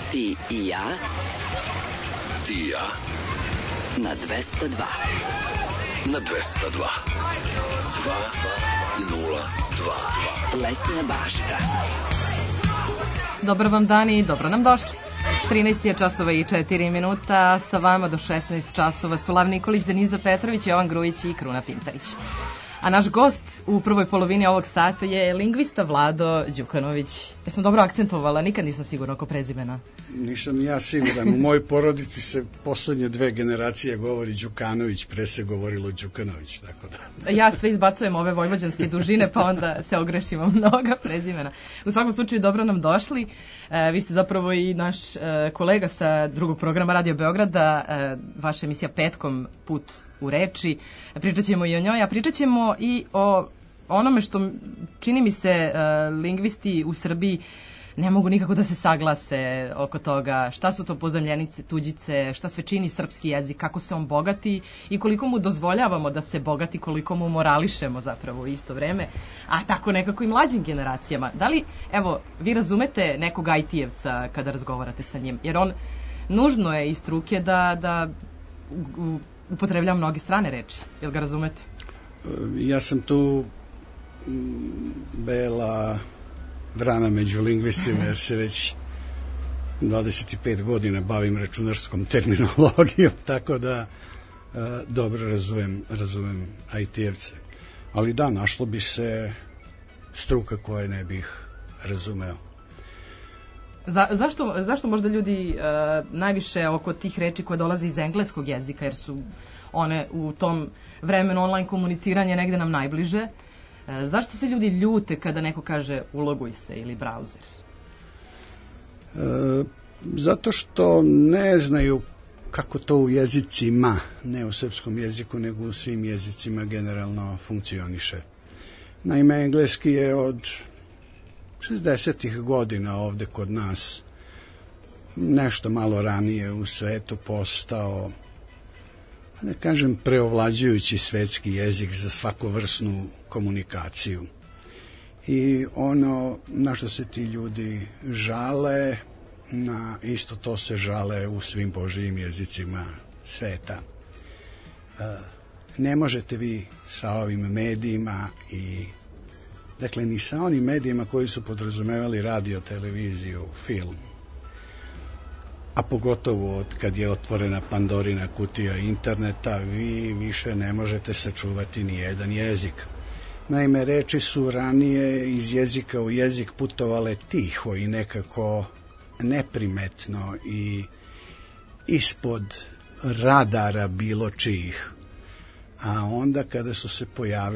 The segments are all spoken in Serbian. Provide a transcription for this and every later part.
Ti i ja. Ti i ja. Na 202. Na 202. 202. Letnja bašta. Dobar vam dan i dobro nam došli. 13 je časova i 4 minuta, sa vama do 16 časova su Lav Nikolić, Deniza Petrović, Jovan Grujić i Kruna Pintarić. A naš gost u prvoj polovini ovog sata je lingvista Vlado Đukanović. Jesam dobro akcentovala, nikad nisam sigurna oko prezimena. Nisam ja siguran, u mojoj porodici se poslednje 2 generacije govori Đukanović, pre se govorilo Đukanović, tako da. Ja sve izbacujem ove vojvođanske dužine, pa onda se ogrešimo mnoga prezimena. U svakom slučaju, dobro nam došli. Vi ste zapravo i naš kolega sa drugog programa Radio Beograda, vaša emisija Petkom, Put u reči. Pričat ćemo i o njoj, a pričat ćemo i o onome što čini mi se lingvisti u Srbiji ne mogu nikako da se saglase oko toga šta su to pozajmljenice, tuđice, šta sve čini srpski jezik, kako se on bogati i koliko mu dozvoljavamo da se bogati, koliko mu morališemo zapravo u isto vreme, a tako nekako i mlađim generacijama. Da li, evo, vi razumete nekog IT-evca kada razgovarate sa njim, jer on nužno je iz struke da upotrebljava mnoge strane reči, jel ga razumete? Ja sam tu bela vrana među lingvistima, jer se već 25 godina bavim računarskom terminologijom, tako da dobro razumem IT-evce. Ali da, našlo bi se struka koje ne bih razumeo. Zašto možda ljudi najviše oko tih reči koje dolaze iz engleskog jezika, jer su one u tom vremenu online komuniciranja negde nam najbliže, zašto se ljudi ljute kada neko kaže uloguj se ili brauzer? Zato što ne znaju kako to u jezicima, ne u srpskom jeziku, nego u svim jezicima generalno funkcioniše. Naime, engleski je od 60-ih godina ovde kod nas, nešto malo ranije u svetu, postao, ne kažem preovlađujući svetski jezik za svakovrsnu komunikaciju. I ono na što se ti ljudi žale, na isto to se žale u svim božijim jezicima sveta. Ne možete vi sa ovim medijima i dakle, ni sa onim medijima koji su podrazumevali radio, televiziju, film, a pogotovo od kad je otvorena Pandorina kutija interneta, vi više ne možete sačuvati ni jedan jezik. Naime, reči su ranije iz jezika u jezik putovale tiho i nekako neprimetno i ispod radara bilo čijih. A onda kada su se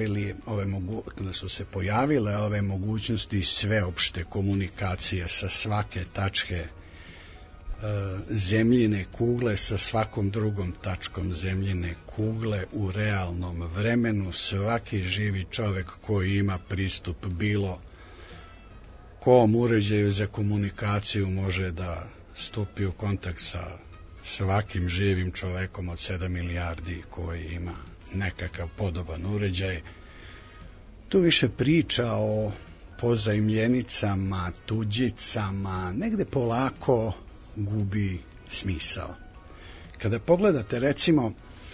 pojavile ove mogućnosti sveopšte komunikacije sa svake tačke zemljine kugle sa svakom drugom tačkom zemljine kugle u realnom vremenu, svaki živi čovek koji ima pristup bilo kom uređaju za komunikaciju može da stupi u kontakt sa svakim živim čovekom od 7 milijardi koji ima nekakav podoban uređaj. Tu više priča o pozajmljenicama, tuđicama, negde polako gubi smisao. Kada pogledate, recimo,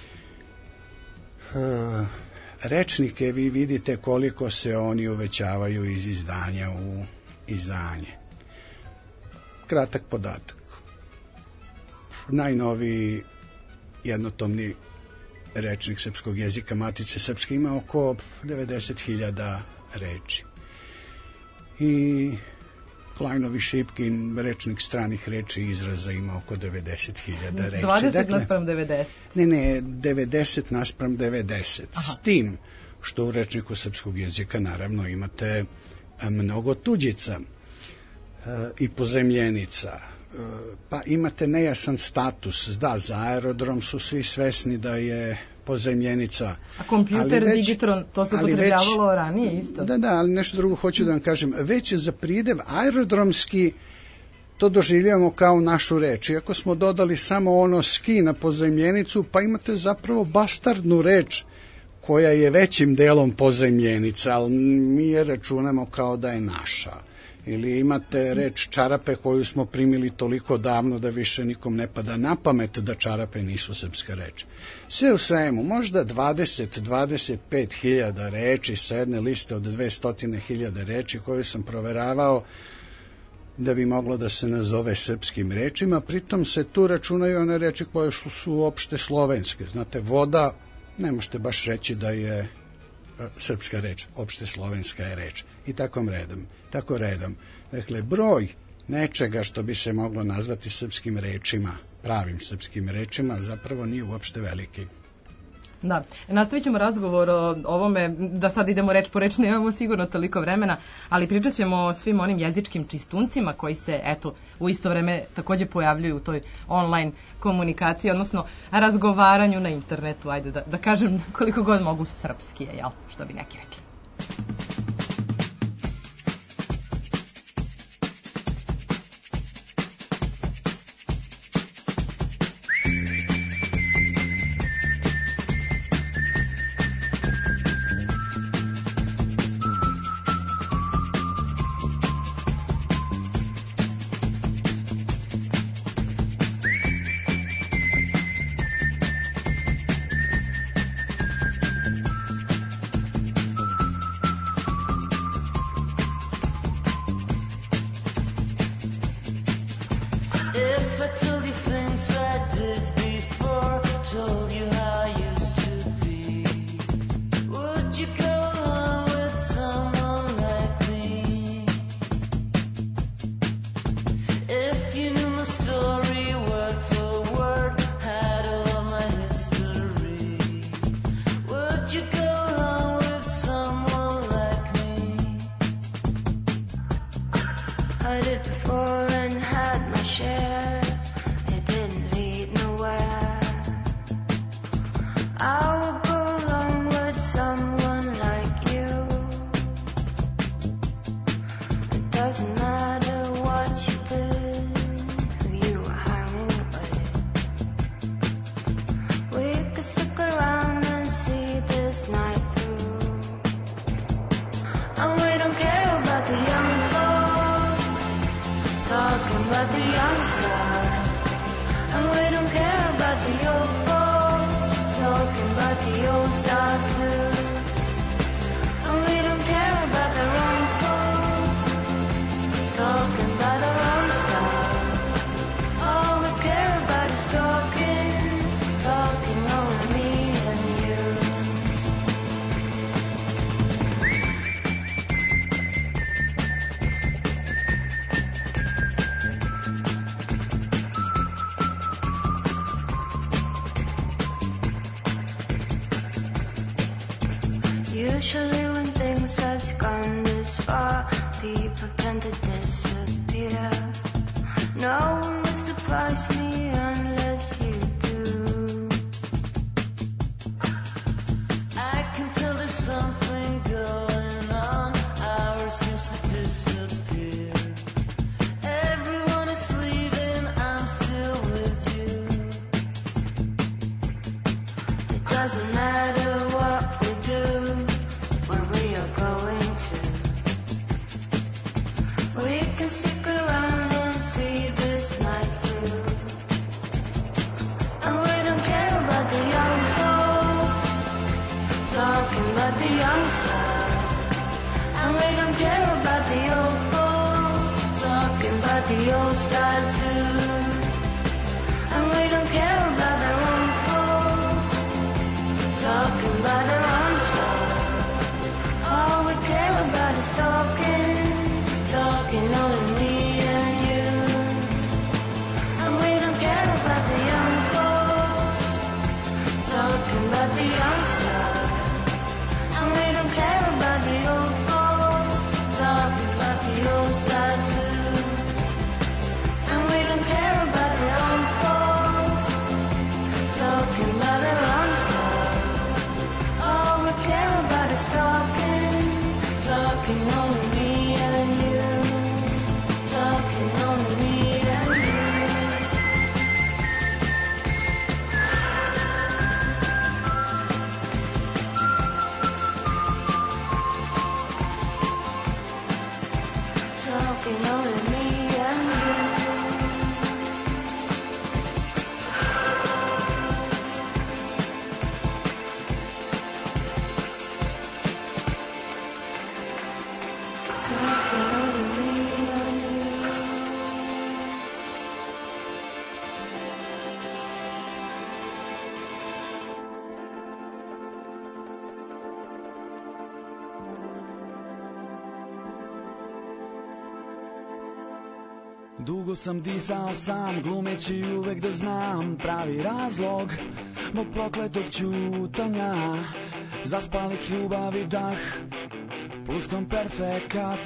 rečnike, vi vidite koliko se oni uvećavaju iz izdanja u izdanje. Kratak podatak. Najnoviji jednotomni rečnik srpskog jezika Matice srpske ima oko 90.000 reči. I Klajnovi Šipkin rečnik stranih reči i izraza ima oko 90.000 reči. 20 naspram 90? Ne, 90 naspram 90. Aha. S tim što u rečniku srpskog jezika naravno imate mnogo tuđica i pozajmljenica. Pa imate nejasan status. Da, za aerodrom su svi svesni da je pozajmljenica. A kompjuter, digitron, to se upotrebljavalo ranije isto? Da, ali nešto drugo hoću da vam kažem. Već za pridev aerodromski to doživljavamo kao našu reč. Iako smo dodali samo ono ski na pozajmljenicu, pa imate zapravo bastardnu reč koja je većim delom pozajmljenica, ali mi je računamo kao da je naša. Ili imate reč čarape koju smo primili toliko davno da više nikom ne pada na pamet da čarape nisu srpska reč. Sve u svemu, možda 20-25 hiljada reči sa jedne liste od 200.000 reči koju sam proveravao da bi moglo da se nazove srpskim rečima. Pritom se tu računaju one reči koje su opšte slovenske. Znate, voda, ne možete baš reći da je srpska reč, opšte slovenska je reč. I tako redom. Dakle, broj nečega što bi se moglo nazvati srpskim rečima, pravim srpskim rečima, zapravo nije uopšte veliki. Da, nastavit ćemo razgovor o ovome, da sad idemo reč po reč, nemamo sigurno toliko vremena, ali pričat ćemo o svim onim jezičkim čistuncima koji se, eto, u isto vreme također pojavljuju u toj online komunikaciji, odnosno razgovaranju na internetu, ajde da kažem koliko god mogu srpski je, jel, što bi neki rekli. Usually when things has gone this far, people tend to disappear. No one would surprise me unless you do. I can tell there's something going on, ours seems to disappear. Everyone is leaving, I'm still with you. It doesn't matter what we do, where we are going to. We can stick around and see this night through. And we don't care about the young folks talking about the young side. And we don't care about the old folks talking about the old style too. And we don't care about their own folks talking about their own style. All we care about is talking only me and you. And we don't care about the young folks talking about the young side. And we don't care about the old folks talking about the old style too. And we don't care about their own folks talking about their own side. All we care about is talking only me and you. Talking only me and you. Talking only me and you. Talking only me and you. Dugo sam disao sam, glumeći uvek da znam pravi razlog mog prokletog ćutanja, zaspalih ljubavi dah, pluskom perfekat.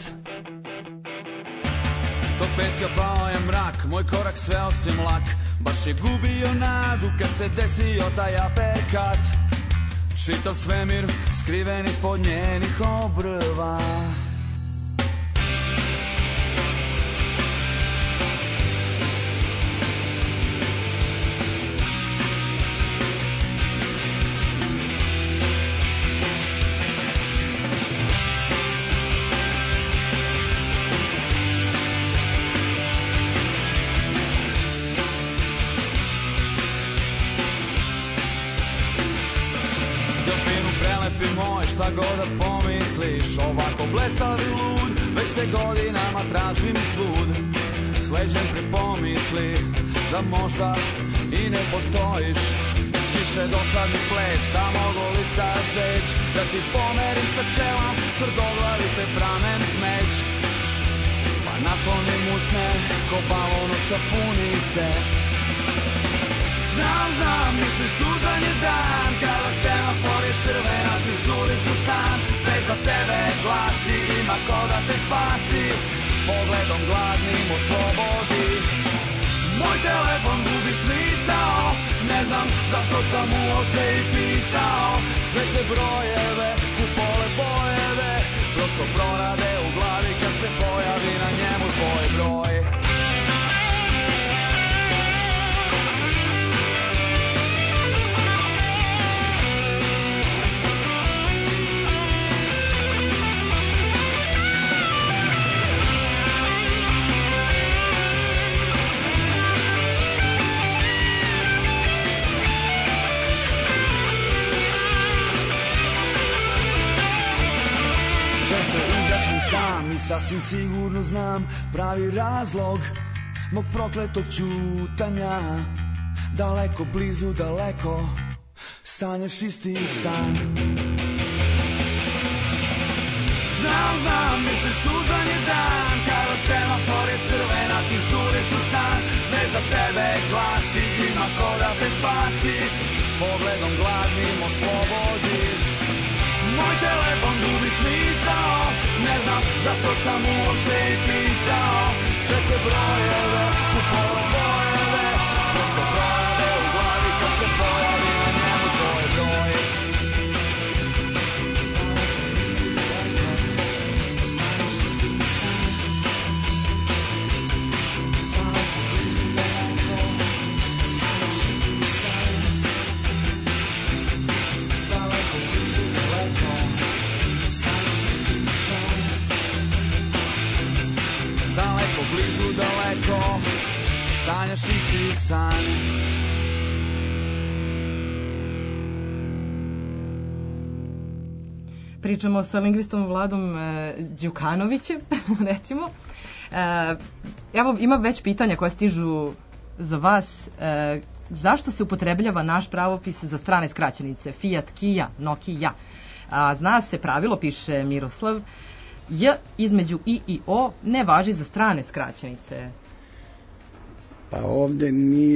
Tog petka pao je mrak, moj korak sve osim lak, baš je gubio nadu kad se desio taj aperkat. Čitav svemir skriven ispod njenih obrva. Šta god da pomisliš, ovako blesav i lud, već te godinama tražim svud. Sleđem pri pomisli da možda i ne postojiš. Više dosadni ples, samo golica žeć, da ti pomerim sa čelom, tvrdoglavi te pramen smeć. Pa naslonim usne, ko balon od sapunice. Znam, misliš tužan je dan, kada semafor je crven, a ti žuriš u stan. Bez za tebe glasi, ima ko da te spasi, pogledom gladnim oslobodi. Moj telefon gubi smisao, ne znam zašto sam uopšte i pisao. Sve te brojeve, kupole bojeve, prosto prorade u glavi kad se pojavi na njemu tvoj broj. I sasvim sigurno znam pravi razlog mog prokletog ćutanja. Daleko, blizu, daleko, sanjaš isti san. Znam, misliš tužan je dan, kada semafor je crven, a ti žuriš u stan. Bez za tebe glasi, ima ko da te spasi, pogledom gladnim oslobodi. Moj telefon gubi smisao, ne znam zašto sam uopšte i pisao. Sve te brojeve, kupove bojeve, prosto prorade u glavi kad se pojavi na njemu tvoj broj. Sanjaš isti san, daleko, blizu, daleko, sanjaš isti san. Daleko, blizu, daleko, sanjaš isti san. Daleko, blizu, daleko, sanjaš isti san. Pričamo sa lingvistom Vladom Đukanovićem, recimo. Evo, ima već pitanja koja stižu za vas. Zašto se upotrebljava naš pravopis za strane skraćenice? Fiat, Kia, Nokia. Zna se pravilo, piše Miroslav, J između I O ne važi za strane skraćenice. Pa ovdje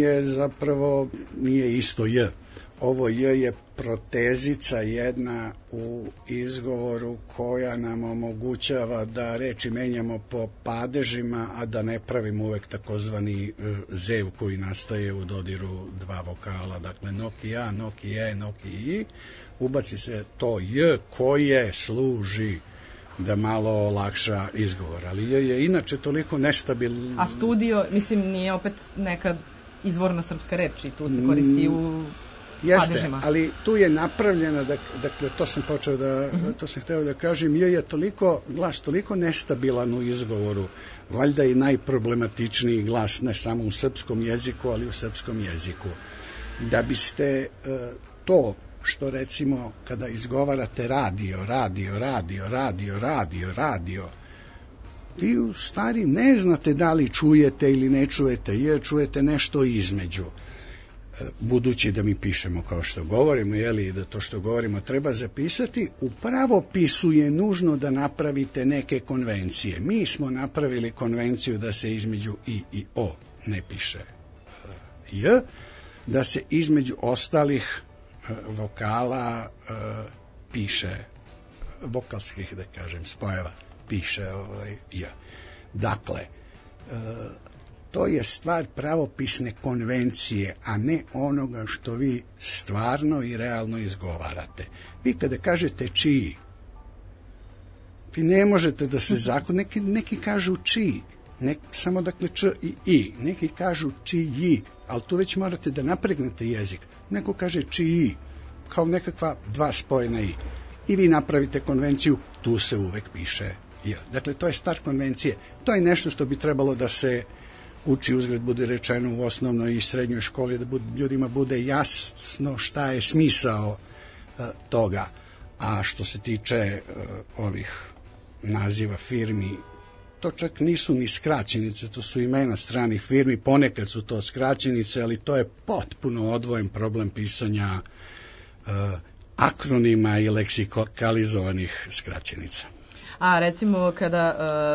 nije isto J. Ovo J je protezica jedna u izgovoru koja nam omogućava da reči menjamo po padežima, a da ne pravimo uvek takozvani zev koji nastaje u dodiru dva vokala. Dakle, Nokia, Nokie, Nokiji, ubaci se to J koje služi da malo olakša izgovor. Ali J je inače toliko nestabilno. A studio, mislim, nije opet neka izvorna srpska reč i tu se koristi u Jeste, padežima. ali tu je napravljena, dakle, to sam počeo da, to sam hteo da kažem, je toliko, glas toliko nestabilan u izgovoru, valjda i najproblematičniji glas, ne samo u srpskom jeziku, ali u srpskom jeziku. Da biste to što recimo kada izgovarate radio, vi u stvari ne znate da li čujete ili ne čujete, čujete nešto između. Budući da mi pišemo kao što govorimo, i da to što govorimo treba zapisati, u pravopisu je nužno da napravite neke konvencije. Mi smo napravili konvenciju da se između i o ne piše j, da se između ostalih vokala piše, vokalskih, da kažem, spojeva, piše j. Dakle, to je stvar pravopisne konvencije, a ne onoga što vi stvarno i realno izgovarate. Vi kada kažete čiji, vi ne možete da se zakon, neki kažu čiji, samo dakle č i i, neki kažu čiji, ali tu već morate da napregnete jezik. Neko kaže čiji, kao nekakva dva spojena i. I vi napravite konvenciju, tu se uvek piše j. Dakle, to je stvar konvencije. To je nešto što bi trebalo da se uči, uzgled bude rečeno, u osnovnoj i srednjoj školi, da ljudima bude jasno šta je smisao toga. A što se tiče ovih naziva firmi, to čak nisu ni skraćenice, to su imena stranih firmi, ponekad su to skraćenice, ali to je potpuno odvojen problem pisanja akronima i leksikalizovanih skraćenica. A recimo kada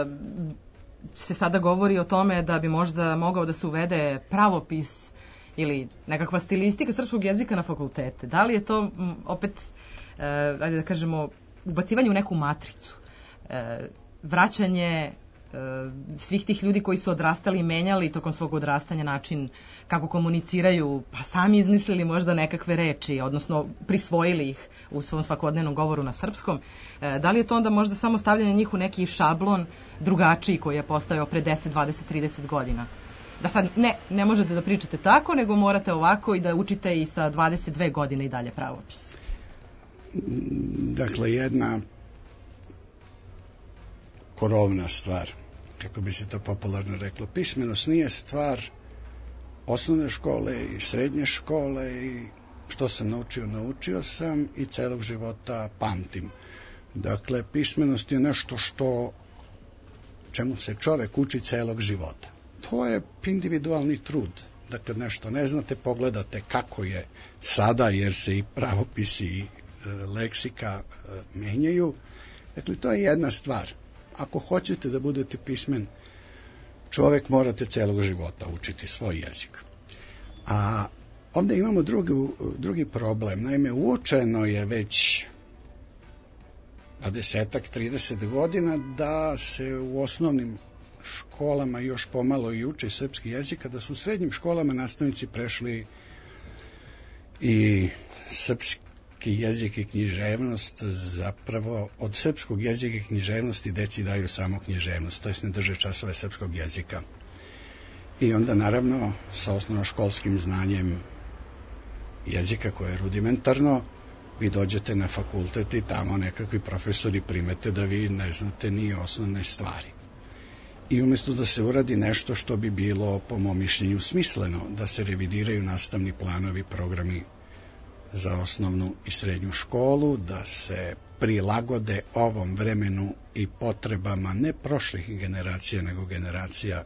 se sada govori o tome da bi možda mogao da se uvede pravopis ili nekakva stilistika srpskog jezika na fakultete, da li je to opet, ajde da kažemo, ubacivanje u neku matricu, vraćanje svih tih ljudi koji su odrastali i menjali tokom svog odrastanja način kako komuniciraju, pa sami izmislili možda nekakve reči, odnosno prisvojili ih u svom svakodnevnom govoru na srpskom. Da li je to onda možda samo stavljanje njih u neki šablon drugačiji koji je postojao pre 10, 20, 30 godina? Da sad ne možete da pričate tako, nego morate ovako i da učite i sa 22 godine i dalje pravopis. Dakle, jedna korovna stvar, kako bi se to popularno reklo. Pismenost nije stvar osnovne škole i srednje škole i što sam naučio sam i celog života pamtim. Dakle, pismenost je nešto čemu se čovek uči celog života. To je individualni trud. Da kad nešto ne znate, pogledate kako je sada, jer se i pravopisi i leksika menjaju. Dakle, to je jedna stvar. Ako hoćete da budete pismen čovek, morate celog života učiti svoj jezik. A ovde imamo drugi problem. Naime, uočeno je već 20-30 godina da se u osnovnim školama još pomalo i uče srpski jezik, a da su u srednjim školama nastavnici prešli i srpski jezik i književnost, zapravo od srpskog jezika i književnosti deci daju samo književnost, to jest ne drže časove srpskog jezika. I onda naravno sa osnovnoškolskim znanjem jezika koje je rudimentarno, vi dođete na fakultet i tamo nekakvi profesori primete da vi ne znate ni osnovne stvari. I umjesto da se uradi nešto što bi bilo, po mom mišljenju, smisleno, da se revidiraju nastavni planovi, programi za osnovnu i srednju školu, da se prilagode ovom vremenu i potrebama ne prošlih generacija, nego generacija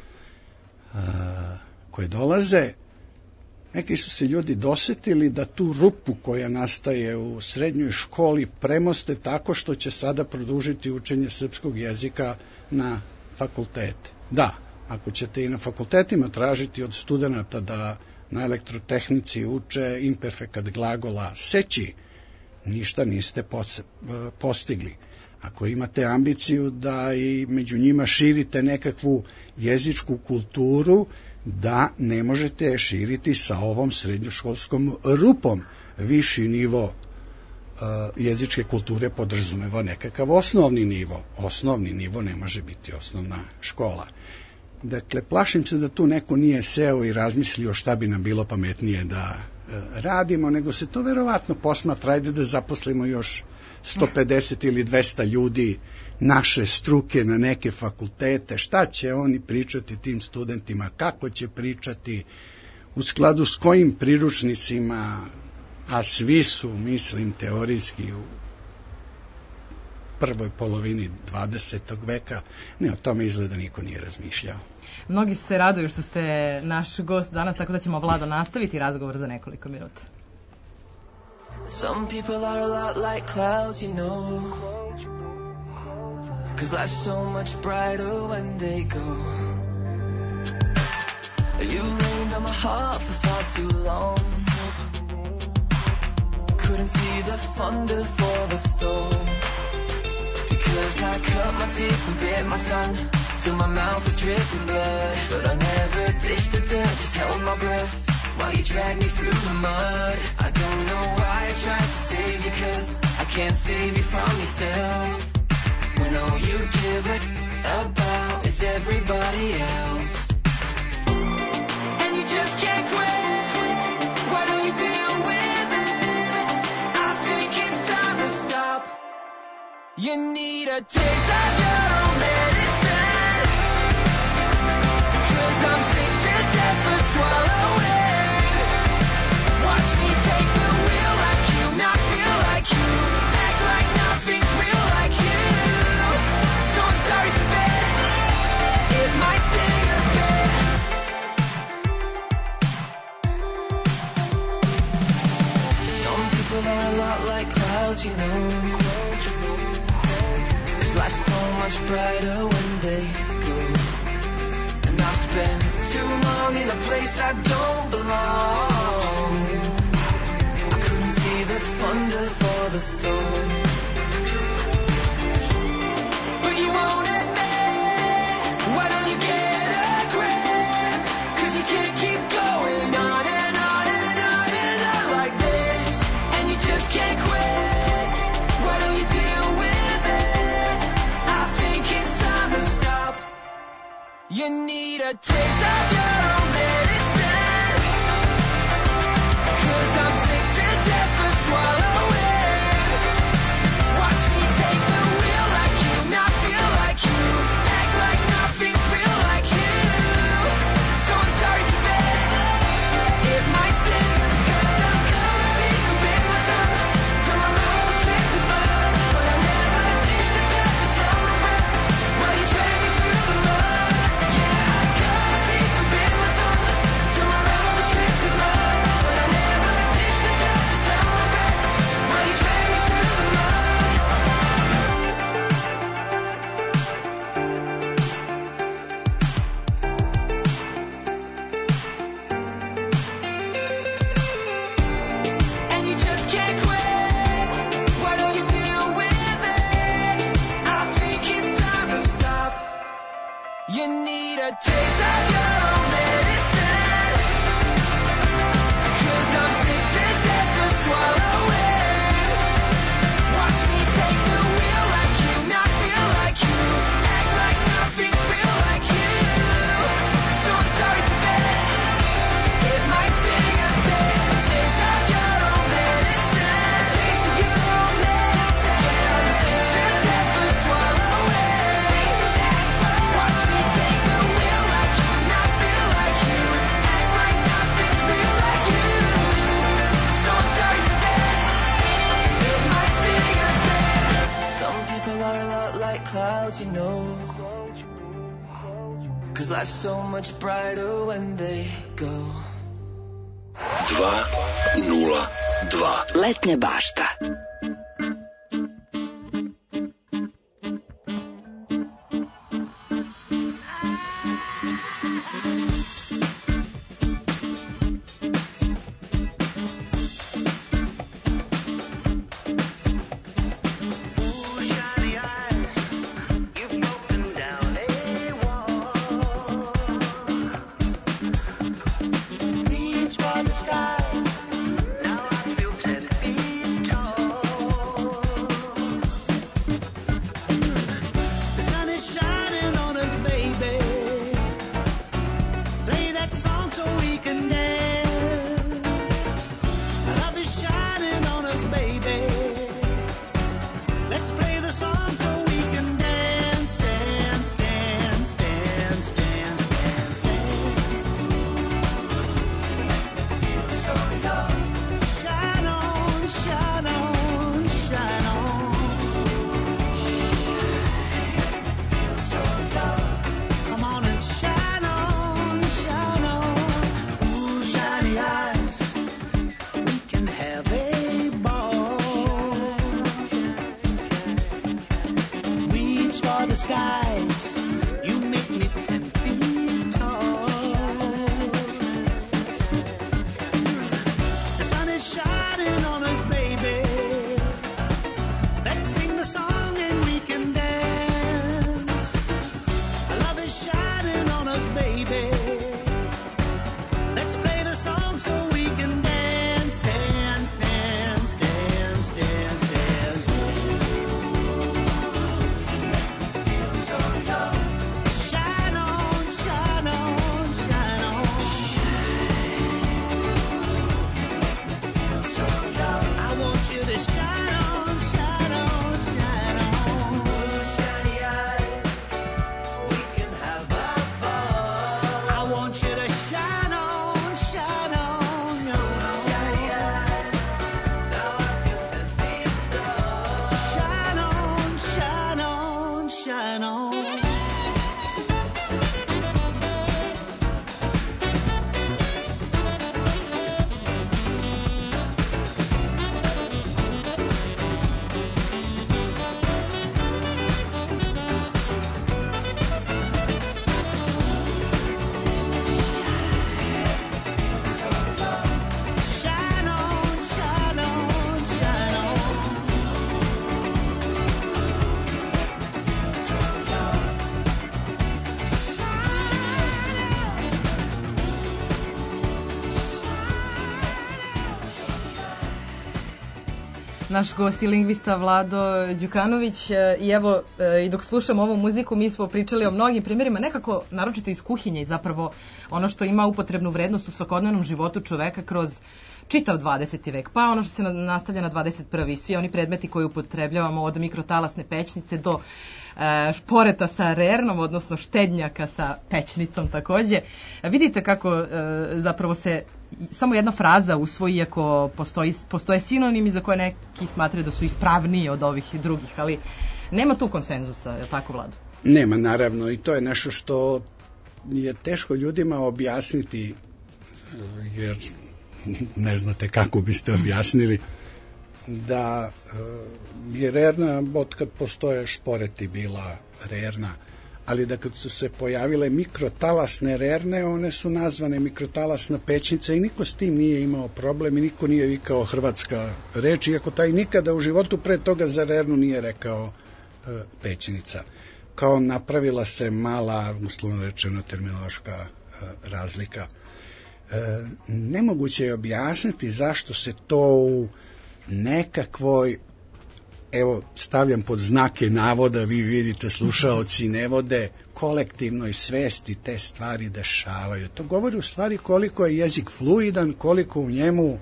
koje dolaze. Neki su se ljudi dosetili da tu rupu koja nastaje u srednjoj školi premoste tako što će sada produžiti učenje srpskog jezika na fakultete. Da, ako ćete i na fakultetima tražiti od studenata da na elektrotehnici uče imperfekat glagola seći, ništa niste postigli. Ako imate ambiciju da i među njima širite nekakvu jezičku kulturu, da ne možete širiti sa ovom srednjoškolskom rupom. Viši nivo jezičke kulture podrazumeva nekakav osnovni nivo. Osnovni nivo ne može biti osnovna škola. Dakle, plašim se da tu neko nije seo i razmislio šta bi nam bilo pametnije da radimo, nego se to verovatno posmatra, ajde da zaposlimo još 150 ili 200 ljudi naše struke na neke fakultete, šta će oni pričati tim studentima, kako će pričati, u skladu s kojim priručnicima, a svi su, mislim, teorijski u prvoj polovini 20. veka, ne, o tome izgleda niko nije razmišljao. Mnogi se raduju što ste naš gost danas, tako da ćemo, Vlado, nastaviti razgovor za nekoliko minuta. Some people are a lot like clouds, you know, 'cause life's so much brighter when they go. You rained on my heart for far too long. Couldn't see the thunder for the storm, because I cut my teeth and bit my tongue till my mouth was dripping blood. But I never ditched the dirt, just held my breath while you dragged me through the mud. I don't know why I tried to save you, 'cause I can't save you from yourself. When all you give it about is everybody else, and you just can't quit. Why don't you deal with it? I think it's time to stop. You need a taste of your own medicine, 'cause I'm sick to death of swallowing. Watch me take the wheel like you, not feel like you, act like nothing's real like you. So I'm sorry for this, it might sting a bit. Some people are a lot like clouds, you know, 'cause life's so much brighter when they go. And I've spent too long in a place I don't belong. I couldn't see the thunder for the storm, but you won't admit. Why don't you get a grip? 'Cause you can't keep going on and on and on and on like this, and you just can't quit. Why don't you deal with it? I think it's time to stop. You need a taste of your own medicine, 'cause I'm sick to death of swallowing. Watch me take the wheel like you, not feel like you, act like nothing's real like you. So I'm sorry for this, it might sting a bit. I'm coming deep and bit my tongue till my mouth was dripping blood. But I never ditched the dirt, just held my breath while you dragged me through the mud. Yeah, I'm coming deep and bit my tongue till my mouth was dripping blood. But I never ditched the dirt, just held my breath while you dragged me through the mud. And you just can't quit. Why don't you deal with it? I think it's time to stop. You need a taste of your own medicine, 'cause I'm sick to death of swallowing. Watch me take the wheel like you, not feel like you, act like nothing's real like you. So I'm sorry for this, it might sting a bit. A taste of your own medicine, a taste of your own medicine. Yeah, I'm sick to death of swallowing. Watch me take the wheel like you, not feel like you, act like nothing's real like you. So I'm sorry for this, it might sting a bit. Some people are a lot like clouds, you know, 'cause life's so much brighter when they go. 202. Letnja bašta. Reach for the sky. Now I feel 10 feet tall. skies. You make me 10 feet tall. The sun is shining on us, baby. Let's sing the song and we can dance. Love is shining on us, baby. Let's play the song so we can dance, dance, dance, dance, dance, dance. So young. Shine on, shine on, shine on. So young. I want you to shine on, shine on, shine on. Shiny eyes, we can have a ball. I want you to shine on, shine on, no, no. Shiny eyes, now I feel 10 feet tall. Shine on, shine on, shine on. Shine on, shine on, shine on. Naš gost i lingvista Vlado Đukanović i evo i dok slušam ovu muziku mi smo pričali o mnogim primjerima nekako naročito iz kuhinje i zapravo ono što ima upotrebnu vrednost u svakodnevnom životu čoveka kroz čitav 20. vek, pa ono što se nastavlja na 21. i svi oni predmeti koje upotrebljavamo od mikrotalasne pećnice do šporeta sa rernom, odnosno štednjaka sa pećnicom takođe. Vidite kako zapravo se samo jedna fraza usvoji, iako postoje sinonimi za koje neki smatraju da su ispravniji od ovih drugih, ali nema tu konsenzusa, je li tako, Vlado? Nema, naravno, i to je nešto što je teško ljudima objasniti, jer ne znate kako biste objasnili da je rerna od kad postoje šporeti bila rerna, ali da kad su se pojavile mikrotalasne rerne, one su nazvane mikrotalasna pećnica i niko s tim nije imao problem i niko nije vikao hrvatska reč, iako taj nikada u životu pre toga za rernu nije rekao pećnica. Kao napravila se mala, uslovno rečeno, terminološka razlika. Nemoguće je objasniti zašto se to u nekakvoj, evo stavljam pod znake navoda, vi vidite slušaoci ne vode, kolektivnoj svesti te stvari dešavaju. To govori u stvari koliko je jezik fluidan, koliko u njemu,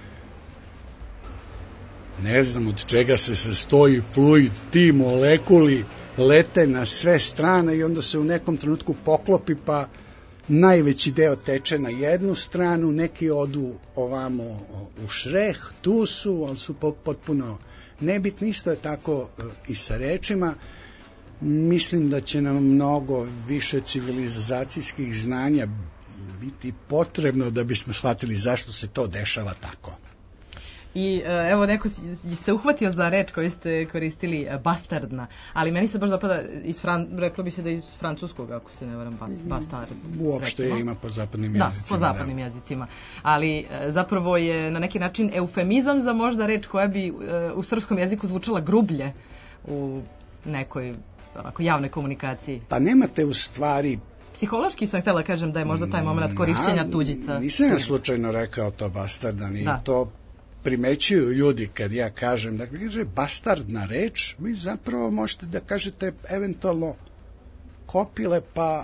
ne znam od čega se sastoji fluid, ti molekuli lete na sve strane i onda se u nekom trenutku poklopi, pa najveći deo teče na jednu stranu, neki odu ovamo u šreh, tu su, ali su potpuno nebitni. Isto je tako i sa rečima. Mislim da će nam mnogo više civilizacijskih znanja biti potrebno da bismo shvatili zašto se to dešava tako. I evo neko se uhvatio za reč koju ste koristili, bastardna, ali meni se baš dopada, reklo bi se da iz francuskog, ako se ne varam, bastard. Uopšte je ima po zapadnim jezicima. Da, po zapadnim jezicima. Ali zapravo je na neki način eufemizam za možda reč koja bi u srpskom jeziku zvučala grublje u nekoj javnoj komunikaciji. Pa nemate u stvari... Psihološki sam htjela kažem da je možda taj moment korišćenja tuđica. Nisam ja slučajno rekao to bastardan i to primećuju ljudi kad ja kažem, dakle, kaže bastardna reč, vi zapravo možete da kažete eventualno kopile, pa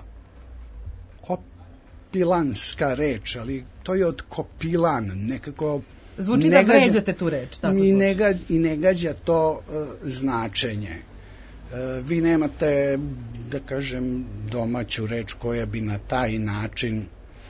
kopilanska reč, ali to je od kopilan, nekako zvuči da vređate tu reč, tako i ne gađa to značenje. Vi nemate, da kažem, domaću reč koja bi na taj način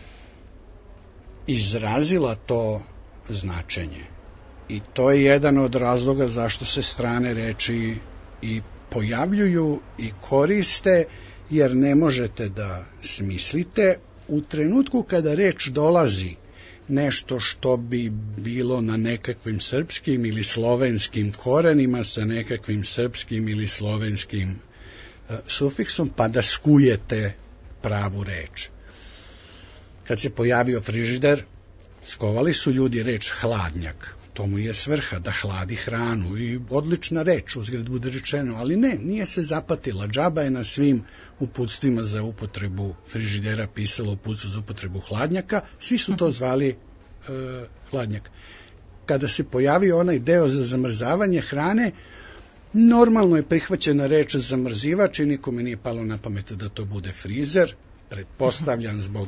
izrazila to značenje. I to je jedan od razloga zašto se strane reči i pojavljuju i koriste, jer ne možete da smislite u trenutku kada reč dolazi nešto što bi bilo na nekakvim srpskim ili slovenskim korenima sa nekakvim srpskim ili slovenskim sufiksom pa da skujete pravu reč. Kad se pojavio frižider, skovali su ljudi reč hladnjak. To mu je svrha, da hladi hranu i odlična reč, uzgred bude rečeno, ali ne, nije se zapatila. Džaba je na svim uputstvima za upotrebu frižidera pisalo uputstvo za upotrebu hladnjaka, svi su to zvali hladnjak. Kada se pojavio onaj deo za zamrzavanje hrane, normalno je prihvaćena reč zamrzivač i nikome nije palo na pamet da to bude frizer, pretpostavljam zbog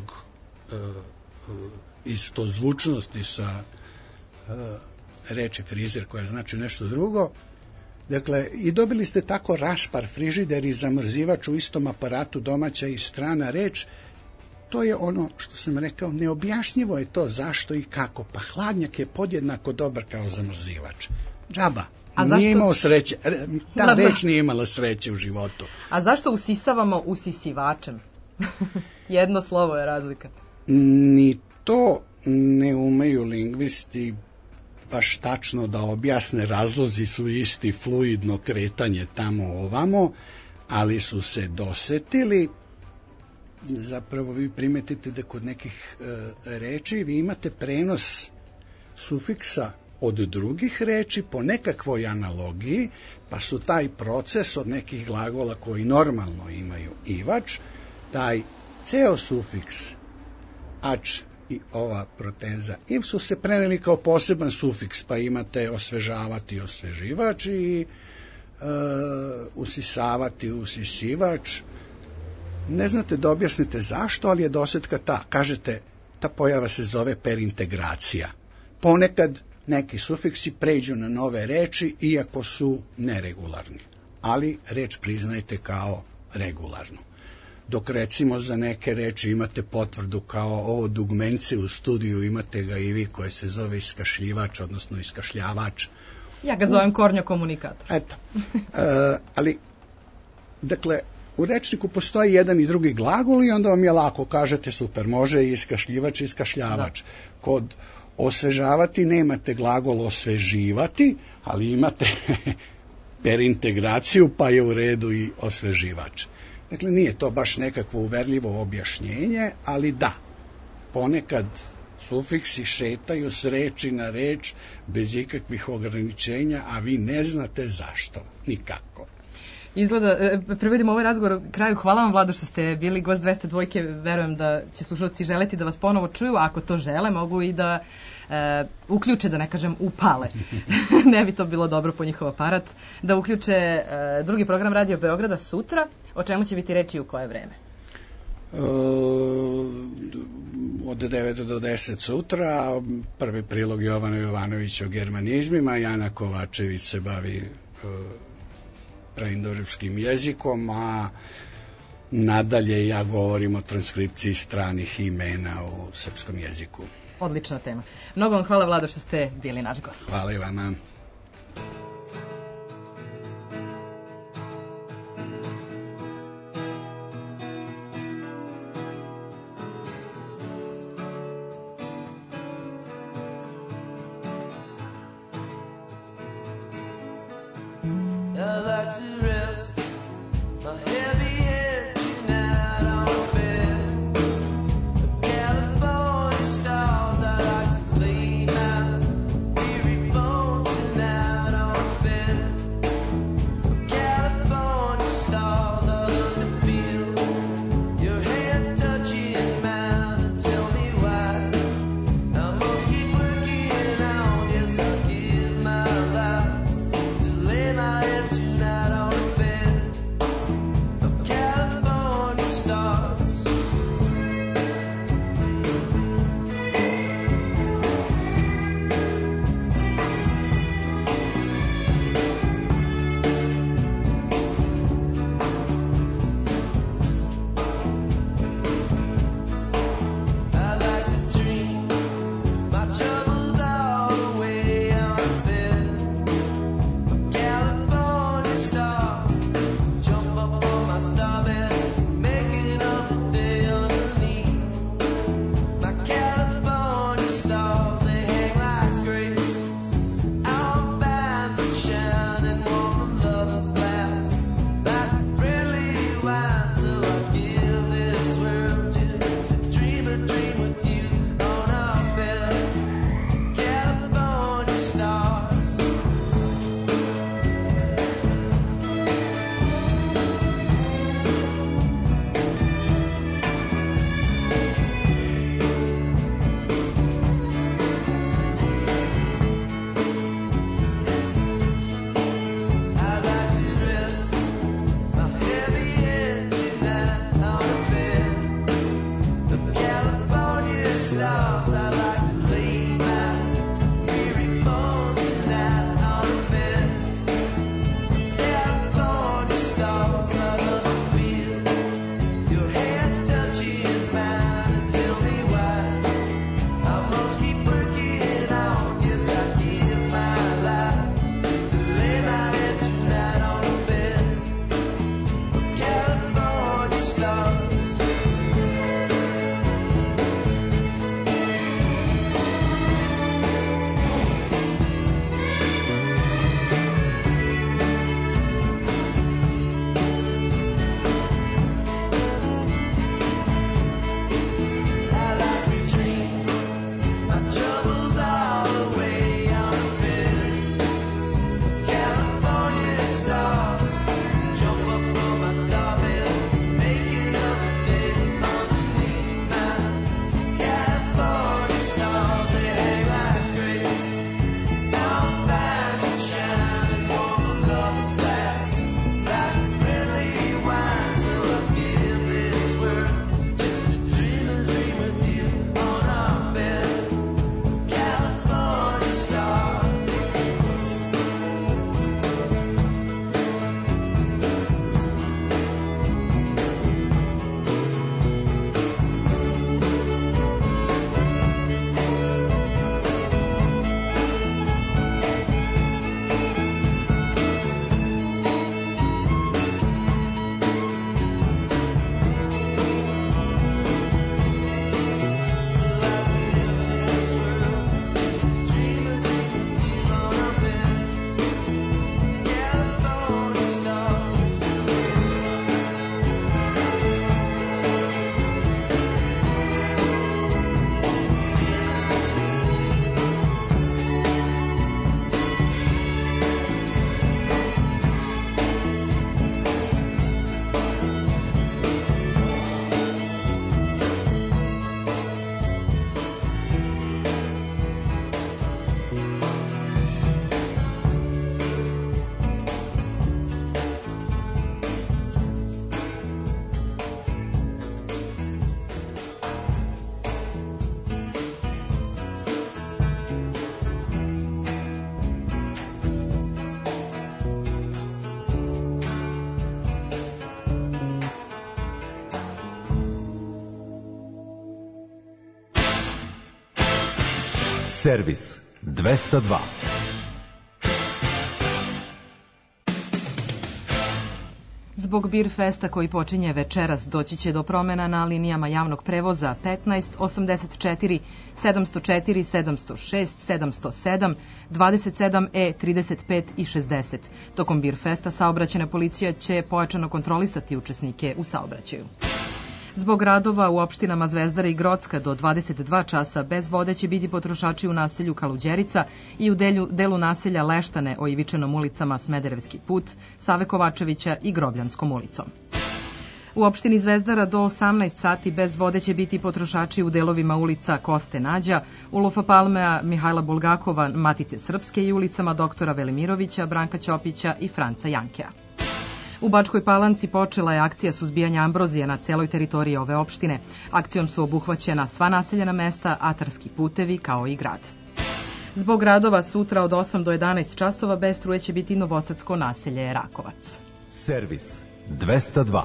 isto zvučnosti sa reči frizer koja znači nešto drugo. Dakle, i dobili ste tako raspar frižider i zamrzivač u istom aparatu, domaća i strana reč. To je ono što sam rekao, neobjašnjivo je to zašto i kako. Pa hladnjak je podjednako dobar kao zamrzivač. Džaba. Nije imao sreće. Ta reč nije imala sreće u životu. A zašto usisavamo usisivačem? Jedno slovo je razlika. Ni to ne umeju lingvisti baš tačno da objasne. Razlozi su isti, fluidno kretanje tamo ovamo, ali su se dosetili. Zapravo vi primetite da kod nekih reči vi imate prenos sufiksa od drugih reči po nekakvoj analogiji, pa su taj proces od nekih glagola koji normalno imaju ivač, taj ceo sufiks ač i ova proteza iv su se preneli kao poseban sufiks, pa imate osvežavati, osveživač i usisavati, usisivač. Ne znate da objasnite zašto, ali je dosetka ta. Kažete, ta pojava se zove perintegracija. Ponekad neki sufiksi pređu na nove reči, iako su neregularni. Ali reč priznajte kao regularnu. Dok recimo za neke reči imate potvrdu kao ovo dugmence u studiju, imate ga i vi koje se zove iskašljivač, odnosno iskašljavač. Ja ga zovem kornjokomunikator. Eto. Ali, dakle, u rečniku postoji jedan i drugi glagol i onda vam je lako, kažete super, može i iskašljivač i iskašljavač. Da. Kod osvežavati nemate glagol osveživati, ali imate perintegraciju, pa je u redu i osveživač. Dakle, nije to baš nekakvo uverljivo objašnjenje, ali da, ponekad sufiksi šetaju s reči na reč bez ikakvih ograničenja, a vi ne znate zašto, nikako. Izgleda, prevedimo ovaj razgovor kraju. Hvala vam, Vlado, što ste bili gost 202. Verujem da će slušalci želeti da vas ponovo čuju. Ako to žele, mogu i da uključe, da ne kažem upale. Ne bi to bilo dobro po njihov aparat. Da uključe drugi program Radio Beograda sutra. O čemu će biti reči i u koje vreme? Od 9 do 10 sutra. Prvi prilog Jovana Jovanovića o germanizmima. Jana Kovačević se bavi praindoevropskim jezikom, a nadalje ja govorim o transkripciji stranih imena u srpskom jeziku. Odlična tema. Mnogo vam hvala, Vlado, što ste bili naš gost. Hvala i vama. Tonight on the bed. Servis 202. Zbog Bir Festa koji počinje večeras doći će do promena na linijama javnog prevoza 15, 84, 704, 706, 707, 27E, 35 i 60. Tokom Bir Festa saobraćajna policija će pojačano kontrolisati učesnike u saobraćaju. Zbog radova u opštinama Zvezdara i Grocka do 22 časa bez vode će biti potrošači u naselju Kaluđerica i u delu naselja Leštane o Ivičanom ulicama Smederevski put, Save Kovačevića i Grobljanskom ulicom. U opštini Zvezdara do 18 sati bez vode će biti potrošači u delovima ulica Koste Nađa, Ulofa Palmea, Mihajla Bulgakova, Matice Srpske i ulicama doktora Velimirovića, Branka Ćopića i Franca Jankea. U Bačkoj Palanci počela je akcija suzbijanja ambrozije na celoj teritoriji ove opštine. Akcijom su obuhvaćena sva naseljena mesta, atarski putevi kao i grad. Zbog radova sutra od 8 do 11 časova bez struje će biti novosadsko naselje Rakovac. Servis 202.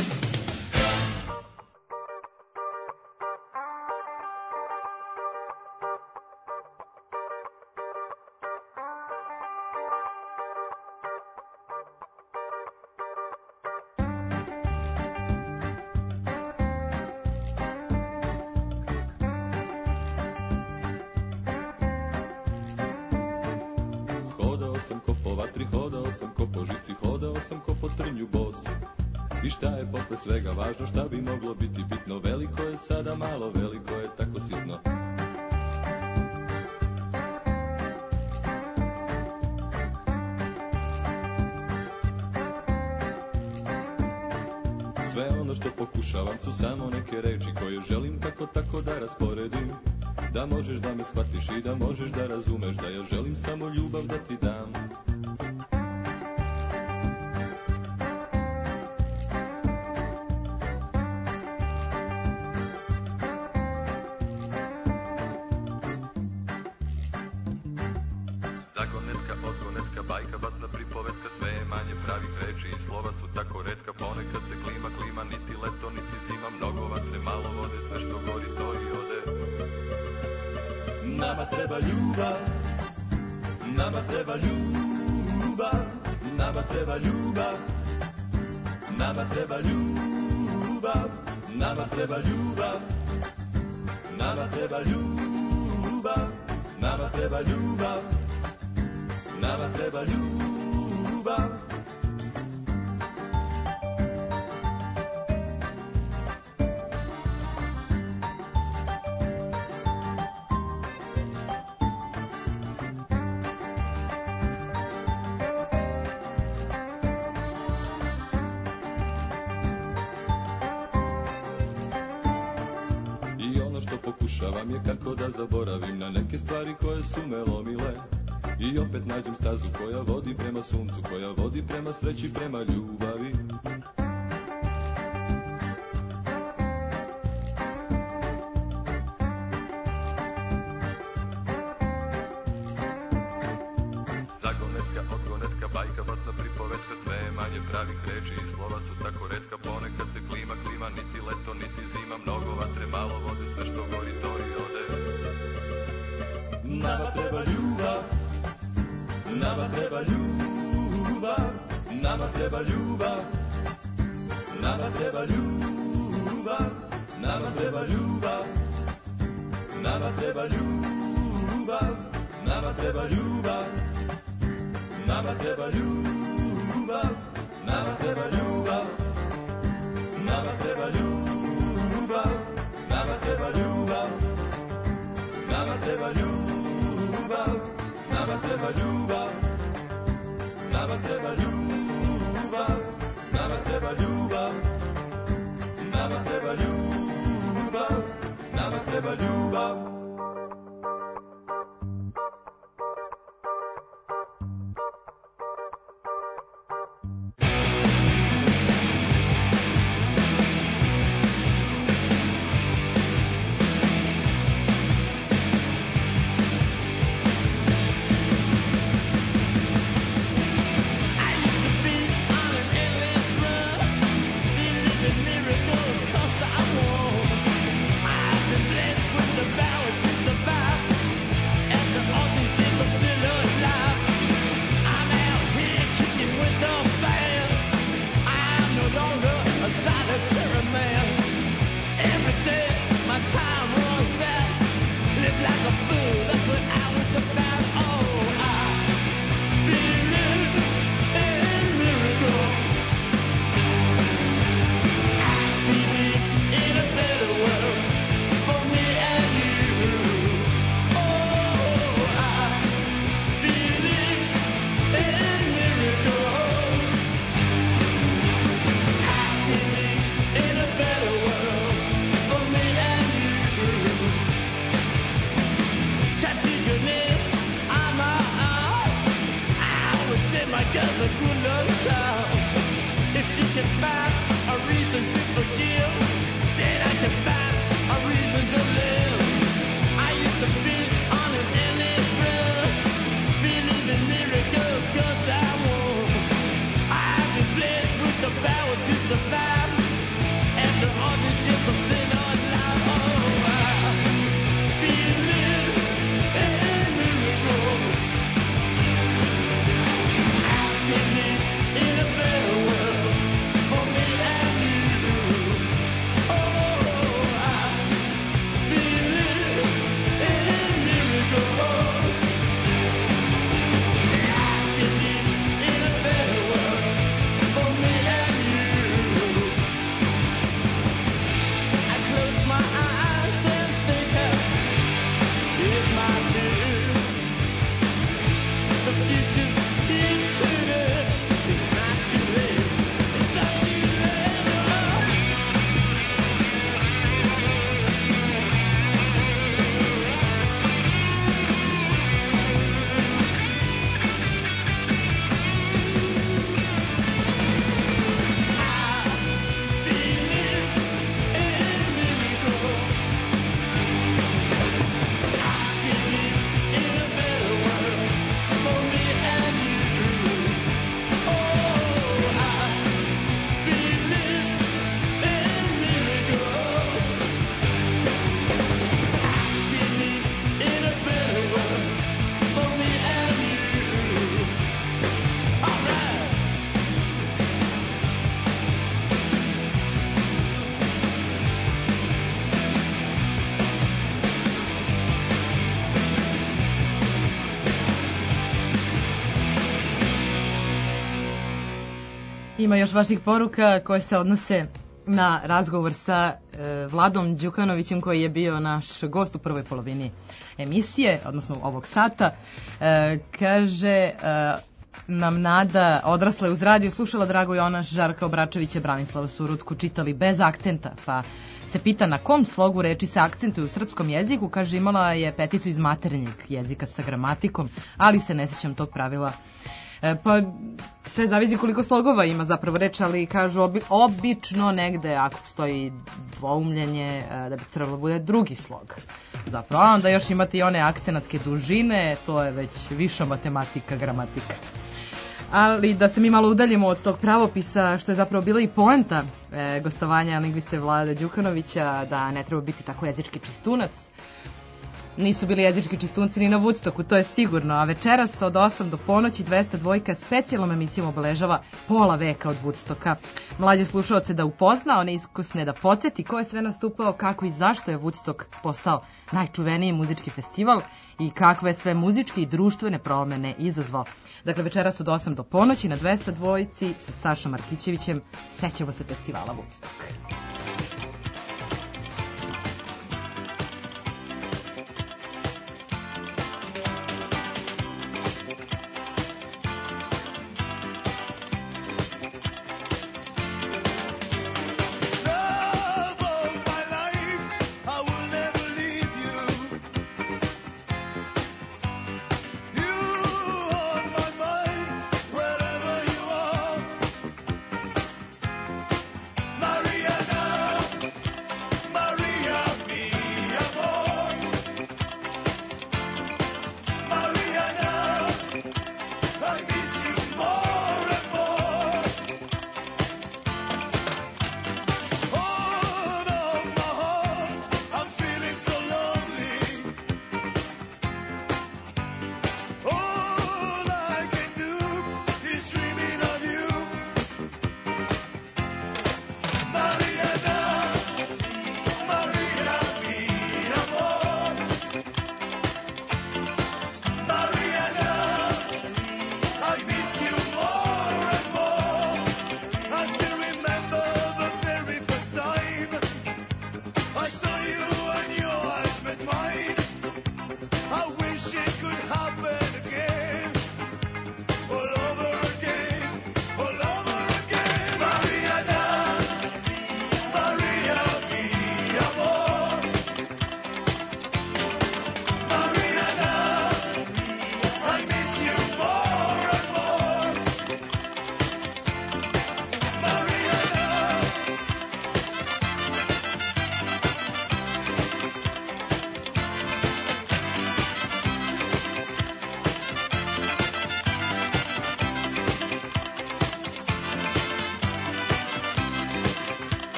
I šta je posle svega važno, šta bi moglo biti bitno, veliko je sada malo, veliko je tako sitno. Sve ono što pokušavam su samo neke reči koje želim kako tako da rasporedim, da možeš da me shvatiš i da možeš da razumeš da ja želim samo ljubav da ti dam. Zagonetka, odgonetka, bajka, basna pripovetka, sve je manje pravih reči i slova su tako retka, ponekad se klima, niti leto, niti zima, mnogo vatre, malo vode, sve što gori to i ode. Nama treba ljubav, nama treba ljubav, nama treba ljubav, nama treba ljubav, nama treba ljubav, nama treba ljubav, nama treba ljubav. Nama treba ljubav. I ono što pokušavam je kako da zaboravim na neke stvari koje su me lomile. I opet nađem stazu koja vodi prema suncu, koja vodi prema sreći, prema ljubavi. Zagonetka, odgonetka, bajka, basna pripovetka, sve je manje pravih reči i slova su tako retka, ponekad se klima, niti leto, niti zima, mnogo vatre, malo vode, sve što gori to i ode. Nama treba ljubav. Nama treba ljubav, nama treba ljubav, nama treba ljubav, nama treba ljubav, nama treba ljubav, nama treba ljubav, nama treba ljubav, nama treba ljubav, nama treba ljubav, nama treba ljubav, nama treba ljubav. Nama treba ljubav, nama treba ljubav, nama treba ljubav, nama treba ljubav, nama treba ljubav. Miracles, 'cause I won. I've been blessed with the power find a reason to forgive, then I can find a reason to live. I used to be on an endless run, believe in miracles 'cause I won. I've been blessed with the power to survive. After all these years of sin on life, oh, I believe in miracles. I believe in a better world for me and you. Oh, I believe in miracles. I believe in a better world for me and you. I close my eyes and think it might be. The future's eternal. It's not too late. It's not too late. I believe in miracles. I believe in a better world for me and you. Oh, I believe in miracles. I believe in a better world for me and you. All right. Ima još vaših poruka koje se odnose na razgovor sa Vladom Đukanovićem koji je bio naš gost u prvoj polovini emisije, odnosno ovog sata. Kaže nam Nada, odrasla je uz radio, slušala Drago Jonaš, Žarka Obračevića, Branislava Surutku, čitali bez akcenta, pa se pita na kom slogu reči se akcentuju u srpskom jeziku. Kaže, imala je peticu iz maternjeg jezika sa gramatikom, ali se ne sjećam tog pravila. Pa sve zavisi koliko slogova ima zapravo reč, ali kažu obično negde ako postoji dvoumljenje da bi trebalo bude drugi slog zapravo, a onda još imate i one akcenatske dužine, to je već viša matematika, gramatika. Ali da se mi malo udaljimo od tog pravopisa, što je zapravo bila i poenta gostovanja lingviste Vlade Đukanovića, da ne treba biti tako jezički čistunac. Nisu bili jezički čistunci ni na Woodstocku, to je sigurno, a večeras od 8 do ponoći 202 specijalnom emisijom obeležava pola veka od Woodstocka. Mlađe slušalce da upozna, one iskusne da podsjeti ko je sve nastupao, kako i zašto je Woodstock postao najčuveniji muzički festival i kakve sve muzičke i društvene promene izazvao. Dakle, večeras od 8 do ponoći na 202 sa Sašom Markićevićem sećamo se festivala Woodstock. Mariana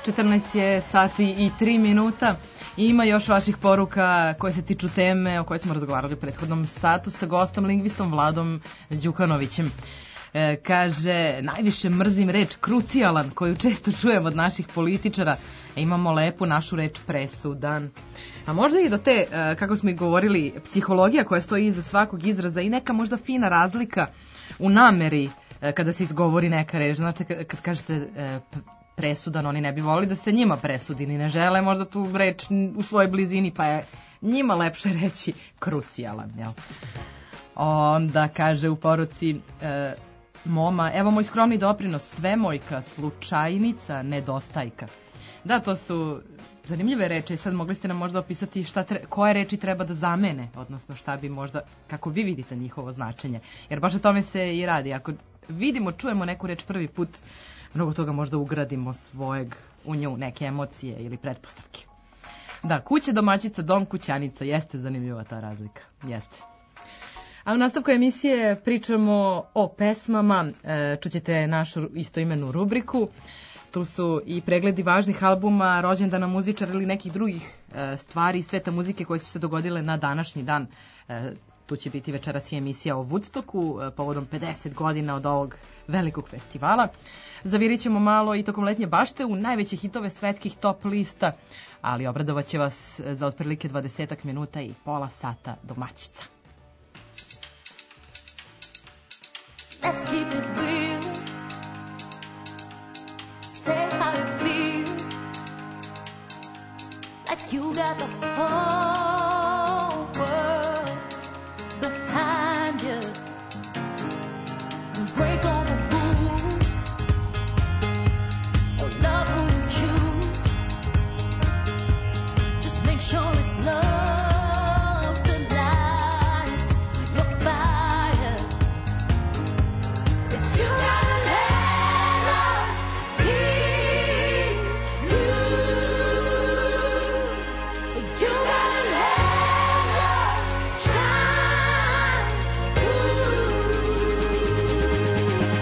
14 je sati i 3 minuta. Ima još vaših poruka koje se tiču teme o kojoj smo razgovarali u prethodnom satu sa gostom, lingvistom Vladom Đukanovićem. Kaže, najviše mrzim reč krucijalan koju često čujem od naših političara. Imamo lepu našu reč presudan. A možda i do te, kako smo i govorili, psihologija koja stoji iza svakog izraza i neka možda fina razlika u nameri kada se izgovori neka reč. Znači, kad kažete presudan, oni ne bi volili da se njima presudi, ni ne žele možda tu reč u svojoj blizini, pa je njima lepše reći krucijalan, jel? Onda kaže u poruci moma, evo moj skromni doprinos, svemojka, slučajnica, nedostajka. Da, to su zanimljive reči. Sad mogli ste nam možda opisati koje reči treba da zamene, odnosno šta bi možda, kako vi vidite njihovo značenje. Jer baš o tome se i radi. Ako vidimo, čujemo neku reč prvi put, mnogo toga možda ugradimo svojeg u nju, neke emocije ili pretpostavke. Da, kuća, domaćica, dom, kućanica, jeste zanimljiva ta razlika, jeste. A u nastavku emisije pričamo o pesmama, čućete našu istoimenu rubriku. Tu su i pregledi važnih albuma, rođendana muzičara ili nekih drugih stvari iz sveta muzike koje su se dogodile na današnji dan. Tu će biti večeras i emisija o Woodstocku povodom 50 godina od ovog velikog festivala. Zavirit ćemo malo i tokom letnje bašte u najveće hitove svetskih top lista, ali obradovat će vas za otprilike 20 minuta i pola sata domaćica. Let's keep it real. Say how you feel. Like you got the whole world behind you. Break all the rules. Or love who you choose. Just make sure it's love that lights your fire. It's you gotta let love heal you. You gotta let love shine through.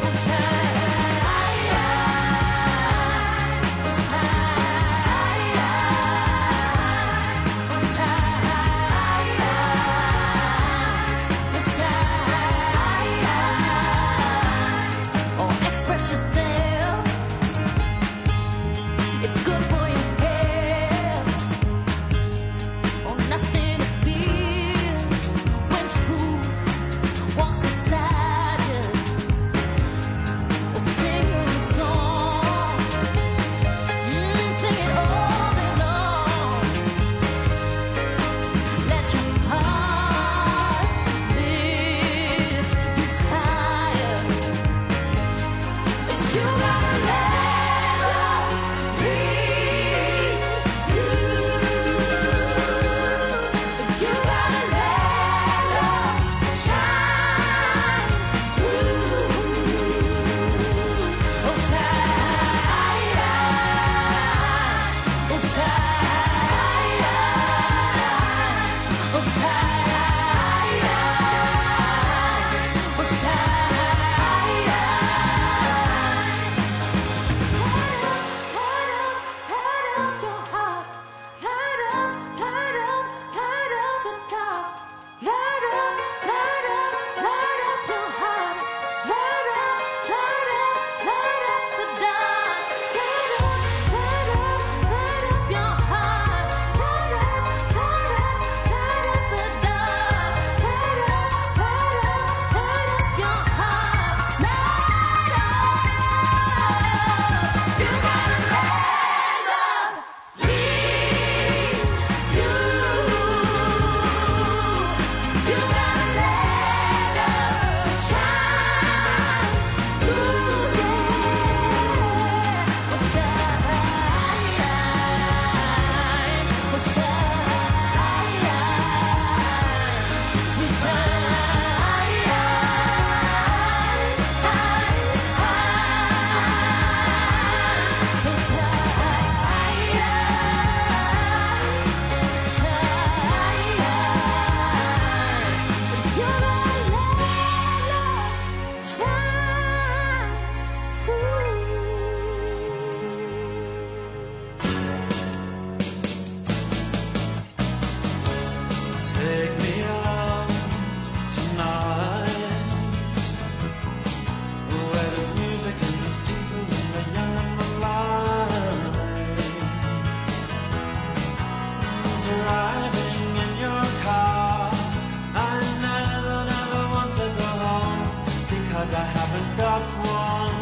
because I haven't got one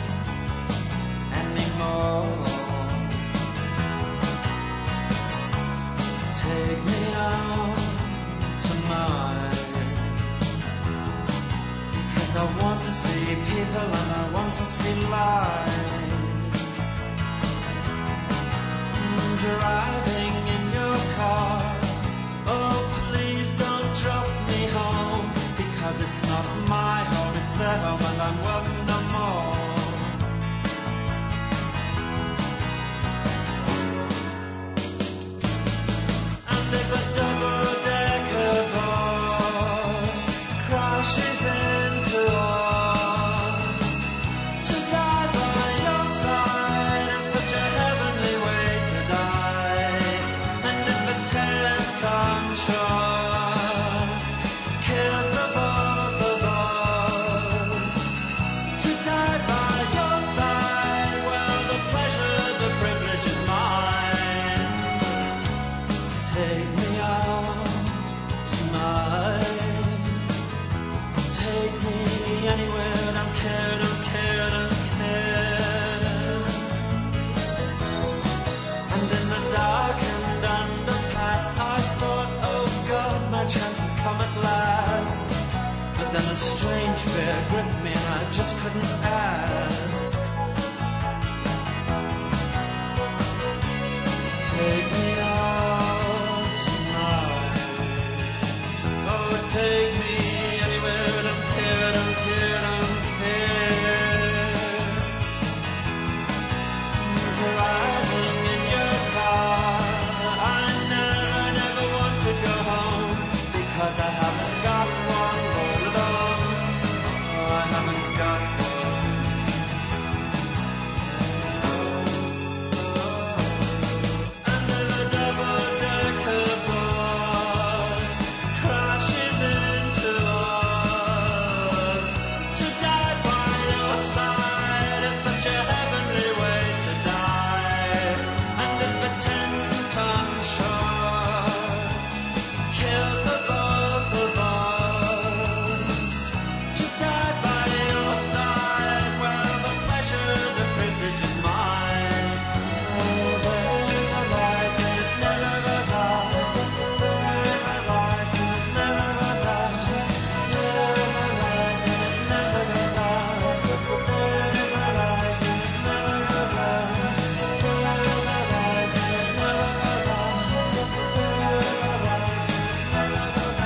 anymore. Take me out tonight, because I want to see people and I want to see light. Driving in your car, oh please don't drop me home, because it's not my home, it's their home and I'm welcome no more. And if a double-decker bus crashes into us, to die by your side is such a heavenly way to die. And if a 10-ton truck kills the both of us, to die by your side, well, the pleasure, the privilege is mine. Take me out tonight. Take me anywhere, don't care, don't care, don't care. And in the dark and underpass, I thought, oh God, my chance has come at last. But then a strange fear gripped me and I just couldn't ask. Take me out tonight. Oh, take me anywhere, don't care, don't care, don't care. Driving in your car, I never want to go home, because I haven't got one all alone. Oh, I haven't got one. And then a double-decker bus crashes into us, to die by your side is such a heavenly way to die. And if a 10-ton truck kills the both of us, to die by your side, well, the pleasure, the privilege is mine. Oh, there's a light and it never goes out. There's a light and it never goes out. There's a light and it never goes out. There's a light and it never goes out. There's a light and it never goes out. There's a light and it never goes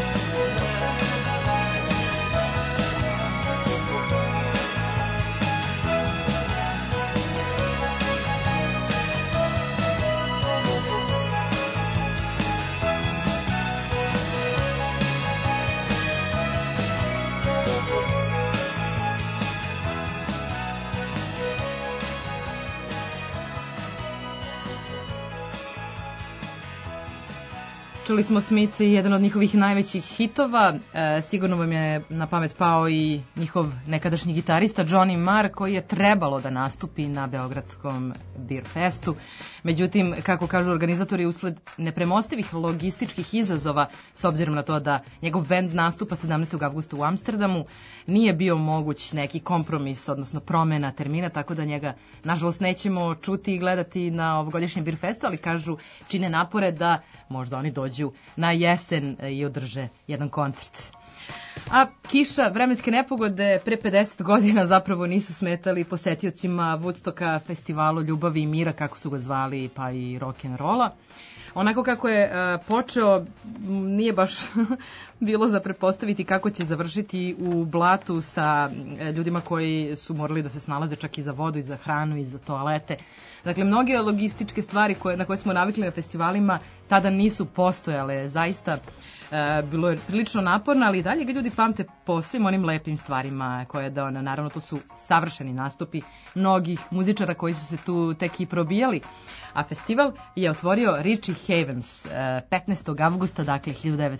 Čuli smo Smici, jedan od njihovih najvećih hitova. Sigurno vam je na pamet pao i njihov nekadašnji gitarista Johnny Marr, koji je trebalo da nastupi na Beogradskom Beer Festu. Međutim, kako kažu organizatori, usled nepremostivih logističkih izazova, s obzirom na to da njegov bend nastupa 17. avgusta u Amsterdamu, nije bio moguć neki kompromis, odnosno promena termina, tako da njega, nažalost, nećemo čuti i gledati na ovogodišnjem Beer Festu, ali kažu, čine napore da možda oni dođu na jesen i održe jedan koncert. A kiša, vremenske nepogode pre 50 godina zapravo nisu smetali posetiocima Woodstocka, festivalu ljubavi i mira, kako su ga zvali, pa i rock'n'rolla. Onako kako je počeo, nije baš bilo za pretpostaviti kako će završiti u blatu sa ljudima koji su morali da se snalaze čak i za vodu, i za hranu, i za toalete. Dakle, mnoge logističke stvari na koje smo navikli na festivalima tada nisu postojale. Zaista bilo je prilično naporno, ali i dalje ga ljudi pamte po svim onim lepim stvarima koje je dao. Naravno, to su savršeni nastupi mnogih muzičara koji su se tu tek i probijali. A festival je otvorio Richie Havens 15. avgusta, dakle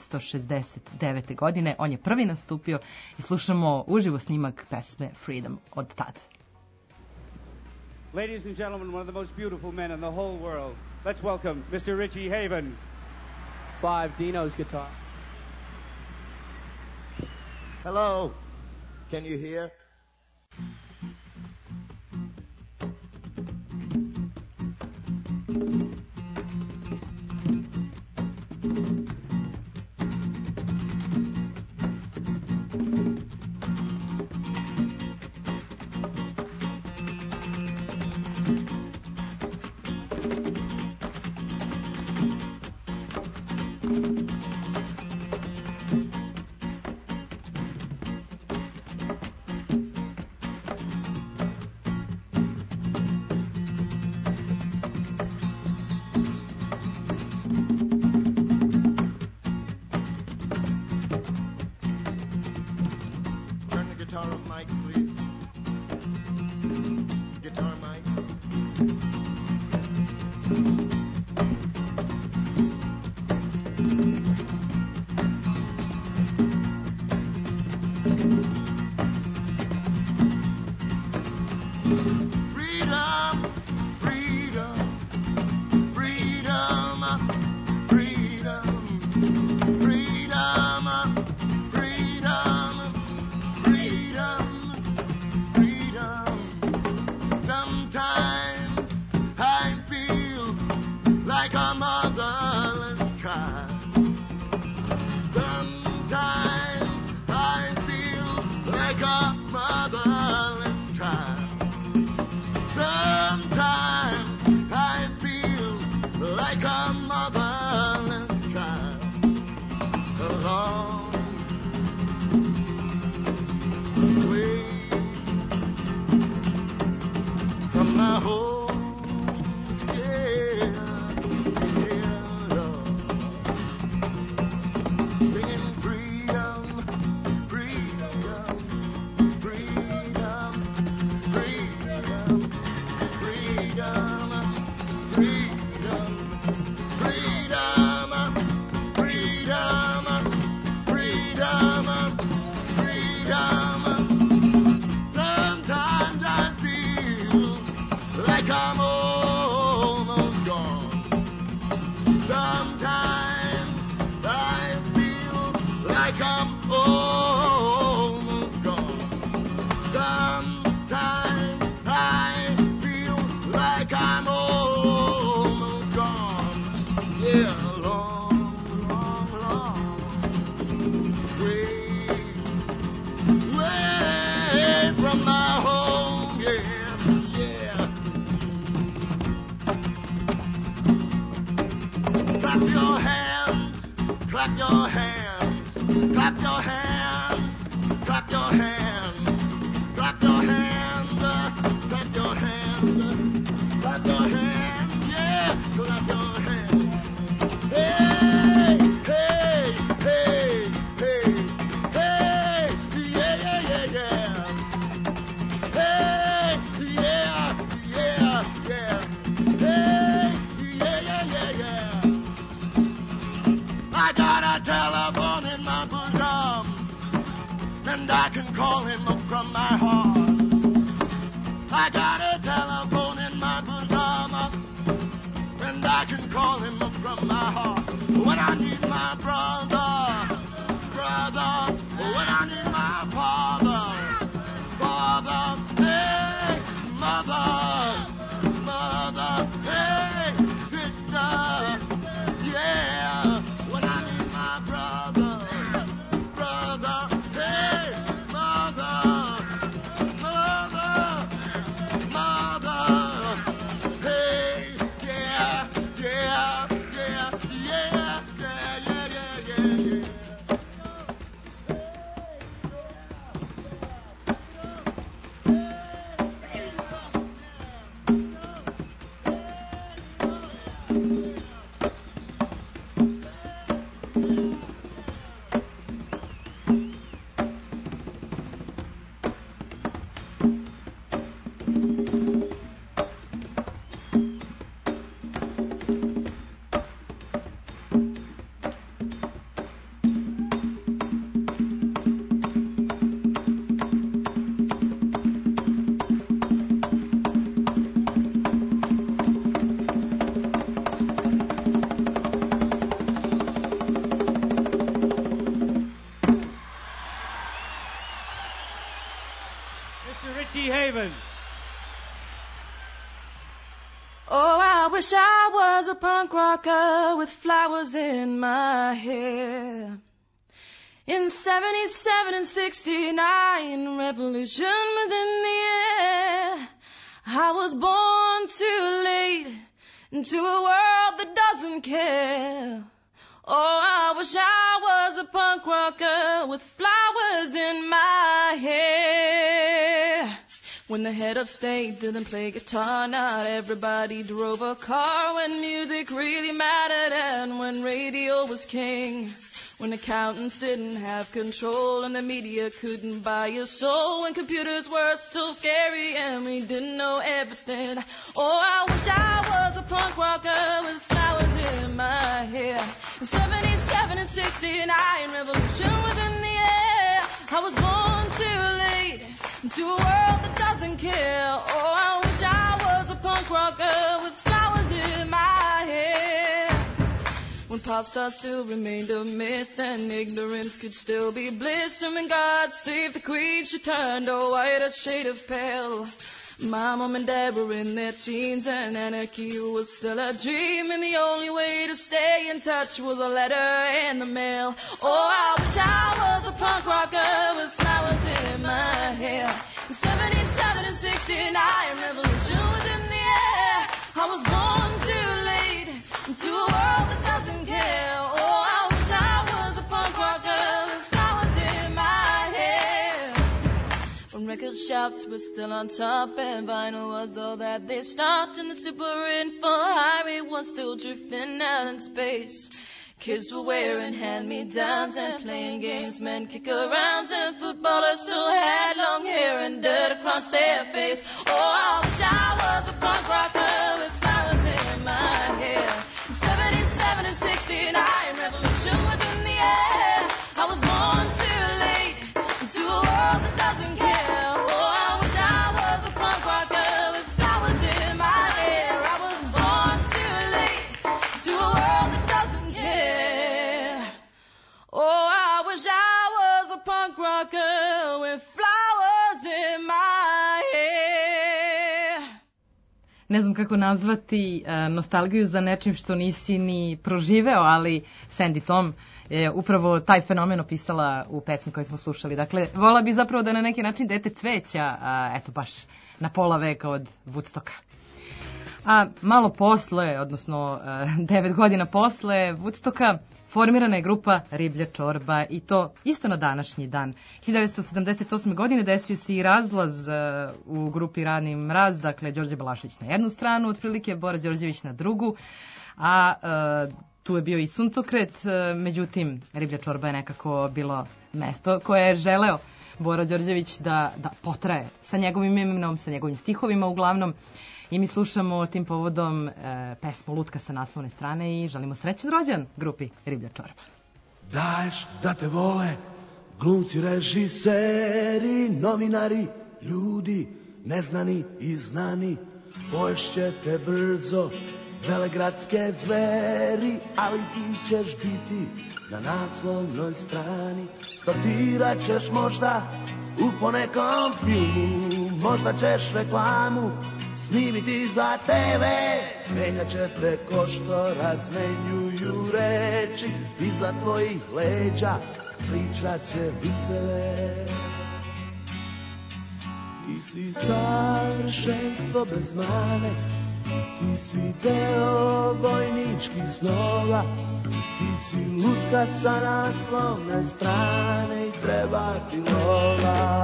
1969. godine. On je prvi nastupio i slušamo uživo snimak pesme Freedom od tada. Ladies and gentlemen, one of the most beautiful men in the whole world. Let's welcome Mr. Richie Havens. 5, Dino's guitar. Hello. Can you hear? Turn the guitar off, Mike, please. Guitar, Mike. Freedom, freedom, freedom, freedom, freedom, freedom, freedom, freedom. Sometimes I feel like a motherless child. Sometimes I feel like a motherless child. Sometimes I feel like a motherless child. A long way from my home. Yeah, yeah, Lord. Singing freedom, freedom, freedom, freedom. Freedom, freedom, freedom, freedom, freedom, freedom. Sometimes I feel like I'm almost gone. Sometimes I feel like I'm almost gone. Sometimes I feel like I'm almost gone. Yeah, long, long, long way, way from my home. Yeah, yeah. Clap your hands, clap your hands, clap your hands, clap your hands, clap your hands, clap your hands, clap your hands, yeah, clap your hands. Hey, hey, hey, hey, hey, yeah, yeah, yeah, yeah. Hey, yeah, yeah, yeah. Hey, yeah, yeah, yeah, yeah. I got a telephone in my bosom, and I can call him up from my heart. I got a telephone in my bosom, and I can call him up from my heart. When I need my brother, brother, when I need my father, father, hey, mother, mother, hey, sister, yeah. When I need my brother, brother, hey, mother, Mr. Richie Haven. Oh, I wish I was a punk rocker with flowers in my hair. In 77 and 69, revolution was in the air. I was born too late into a world that doesn't care. Oh, I wish I was a punk rocker with flowers in my hair. When the head of state didn't play guitar, not everybody drove a car. When music really mattered and when radio was king. When accountants didn't have control and the media couldn't buy your soul. When computers were still scary and we didn't know everything. Oh, I wish I was a punk rocker with flowers in my hair. In 77 and 69, revolution was in the air. I was born too late into a world that doesn't care. Oh, I wish I was a punk rocker with flowers in my hair. When pop stars still remained a myth and ignorance could still be bliss. And when God saved the queen, she turned a whiter shade of pale. My mom and dad were in their teens and anarchy was still a dream. And the only way to stay in touch was a letter in the mail. Oh, I wish I was a punk rocker with flowers in my hair. In 77 and 69, revolution was in the air. I was born too late into a world that doesn't care. Oh, I wish I was a punk rocker with flowers in my hair. When record shops were still on top and vinyl was all that they stopped, and the super info highway was still drifting out in space. Kids were wearing hand-me-downs and playing games, men kick-arounds, and footballers still had long hair and dirt across their face. Oh, I wish I was a punk rocker with flowers in my hair. In 77 and 69, revolution was in the air. I was born too late into a world that doesn't care. Oh, I wish I was a punk rocker with flowers in my hair. I was born too late into a world that doesn't care. Oh, I wish I was a punk rocker with flowers in my hair. Ne znam kako nazvati nostalgiju za nečim što nisi ni proživeo, ali Sandy Tom je upravo taj fenomen opisala u pesmi koju smo slušali. Dakle, vola bi zapravo da na neki način dete cveća, eto baš na pola veka od Woodstocka. A malo posle, odnosno 9 godina posle Woodstocka, formirana je grupa Riblja čorba i to isto na današnji dan. 1978. godine desio se i razlaz u grupi Rani mraz, dakle Đorđe Balašević na jednu stranu, otprilike Bora Đorđević na drugu, a tu je bio i Suncokret, međutim Riblja čorba je nekako bilo mesto koje je želeo Bora Đorđević da potraje sa njegovim imenom, sa njegovim stihovima uglavnom. I mi slušamo tim povodom pesmu Lutka sa naslovne strane i želimo srećan rođendan grupi Riblja čorba. Daješ da te vole glumci, režiseri, novinari, ljudi neznani i znani. Poješće te brzo velegradske zveri, ali ti ćeš biti na naslovnoj strani. Startirat ćeš možda u ponekom filmu, možda ćeš reklamu snimiti za TV. Menjat će te ko što razmenjuju reči, iza tvojih leđa pričat će viceve. Ti si savršenstvo bez mane, ti si deo vojničkih snova, ti si lutka sa naslovne strane i treba ti lova.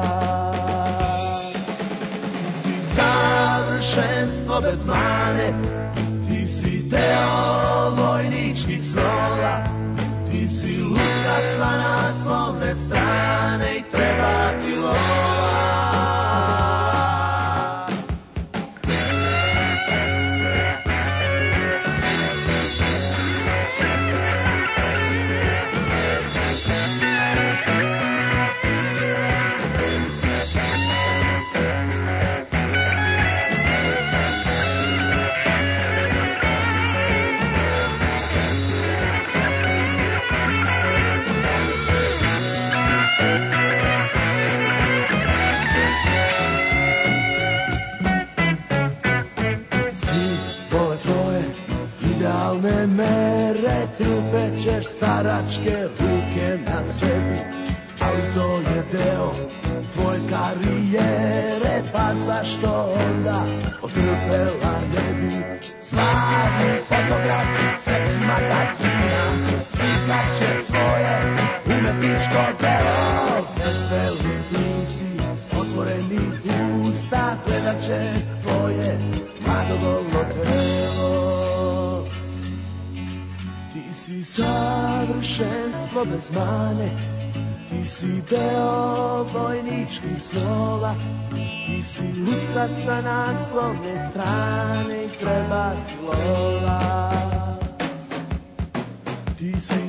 Savršenstvo bez mane, ti si deo vojničkih snova, ti si lutka sa naslovne strane i treba ti lova. Imaćeš staračke ruke na sebi, ali to je deo tvoje karijere, pa zašto onda otrpela ne bi? Slavni fotograf, seks magazina, slikaće svoje umetničko delo. Veseli lici, otvoreni usta, gledat će tvoje mladogovno telo. Ti si savršenstvo bez mane, ti si deo vojničkih snova, ti si lutka sa naslovne strane i treba ti lova. Ti si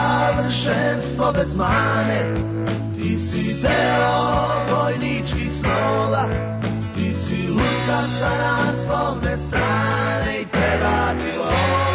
savršenstvo bez mane, ti si deo vojničkih snova, ti si lutka sa naslovne strane i treba ti lova.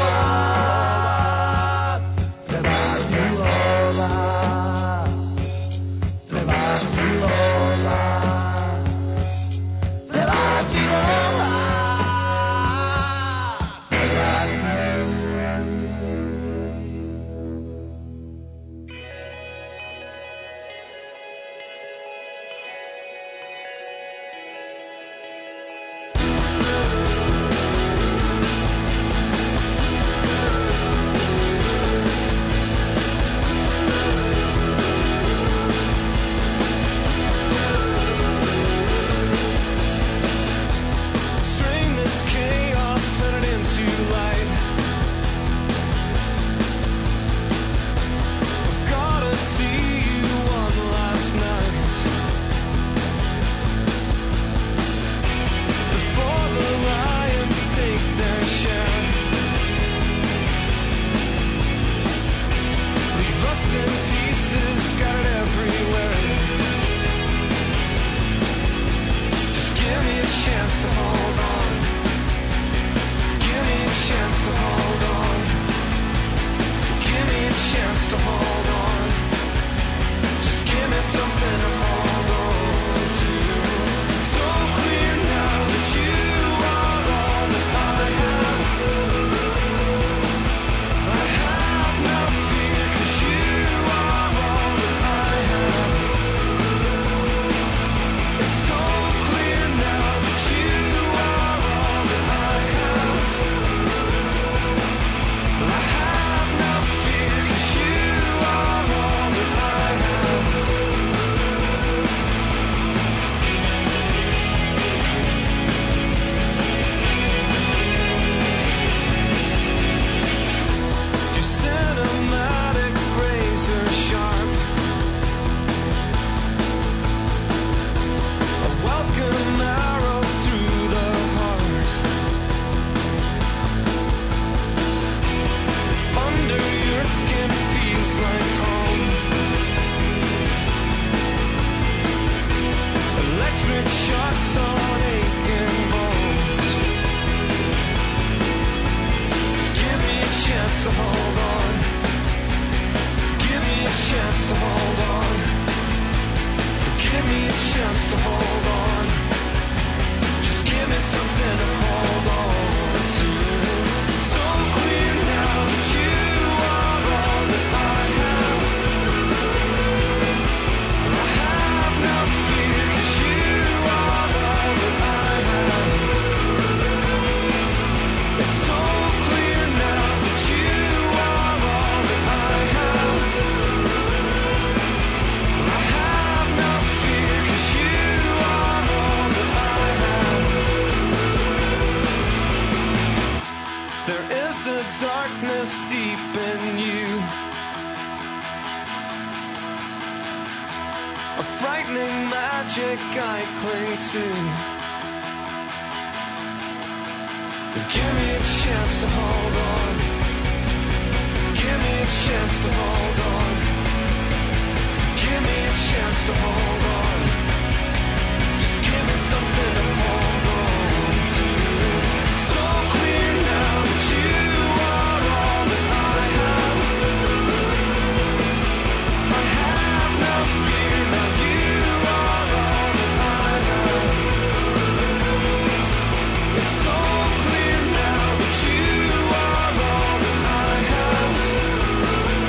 So clear now that you are all that I have.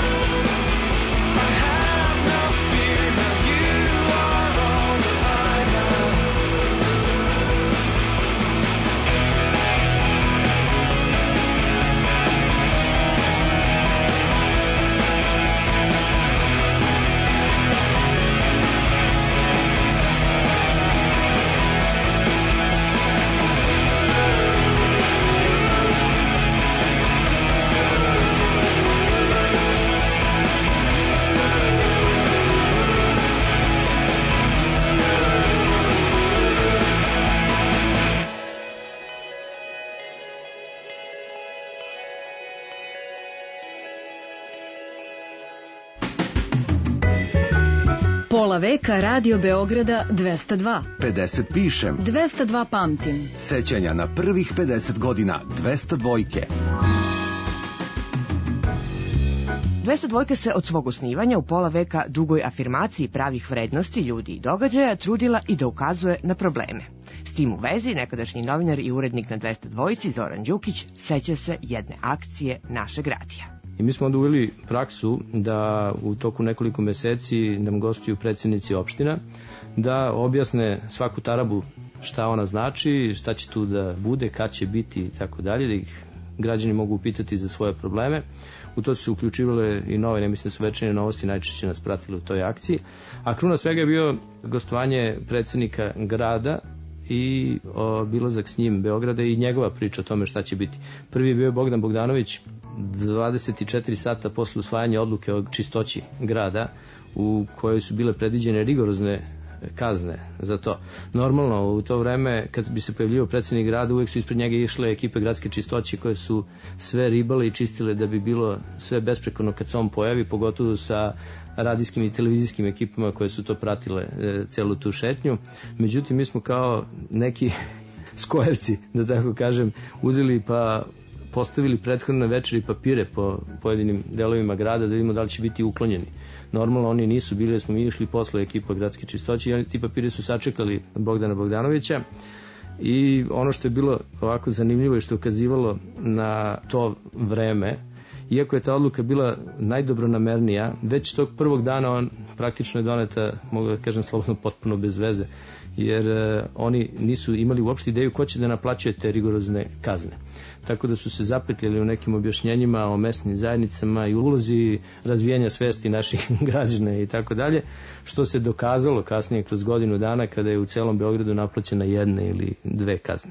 Pola veka Radio Beograda 202. 50 pišem. 202 pamtim. Sećanja na prvih 50 godina 202-ke. 202 se od svog osnivanja u pola veka dugoj afirmaciji pravih vrednosti ljudi i događaja trudila i da ukazuje na probleme. S tim u vezi, nekadašnji novinar i urednik na 202 Zoran Đukić seća se jedne akcije našeg radija. I mi smo onda uveli praksu da u toku nekoliko meseci nam gostuju predsjednici opština, da objasne svaku tarabu šta ona znači, šta će tu da bude, kad će biti i tako dalje, da ih građani mogu upitati za svoje probleme. U to su se uključivale i novine, mislim da su Večernje novosti najčešće nas pratili u toj akciji. A kruna svega je bio gostovanje predsjednika grada i obilazak s njim Beograda i njegova priča o tome šta će biti. Prvi je bio Bogdan Bogdanović 24 sata posle usvajanja odluke o čistoći grada u kojoj su bile predviđene rigorozne kazne za to. Normalno, u to vreme kad bi se pojavljivao predsjednik grada, uvijek su ispred njega išle ekipe gradske čistoće koje su sve ribale i čistile da bi bilo sve besprekorno kad se on pojavi, pogotovo sa radijskim i televizijskim ekipama koje su to pratile celu tu šetnju. Međutim, mi smo kao neki skojevci, da tako kažem, uzeli pa postavili prethodne večeri papire po pojedinim delovima grada da vidimo da li će biti uklonjeni. Normalno oni nisu bili, smo mi išli posle ekipa gradske čistoće i ti papiri su sačekali Bogdana Bogdanovića i ono što je bilo ovako zanimljivo i što je ukazivalo na to vreme, iako je ta odluka bila najdobronamernija, već tog prvog dana on praktično je doneta, mogu da kažem slobodno, potpuno bez veze, jer oni nisu imali uopšte ideju ko će da naplaćuje te rigorozne kazne. Tako da su se zapetljali u nekim objašnjenjima o mesnim zajednicama i ulozi razvijanja svesti naših građana i tako dalje, što se dokazalo kasnije kroz godinu dana kada je u celom Beogradu naplaćena jedna ili dve kazne.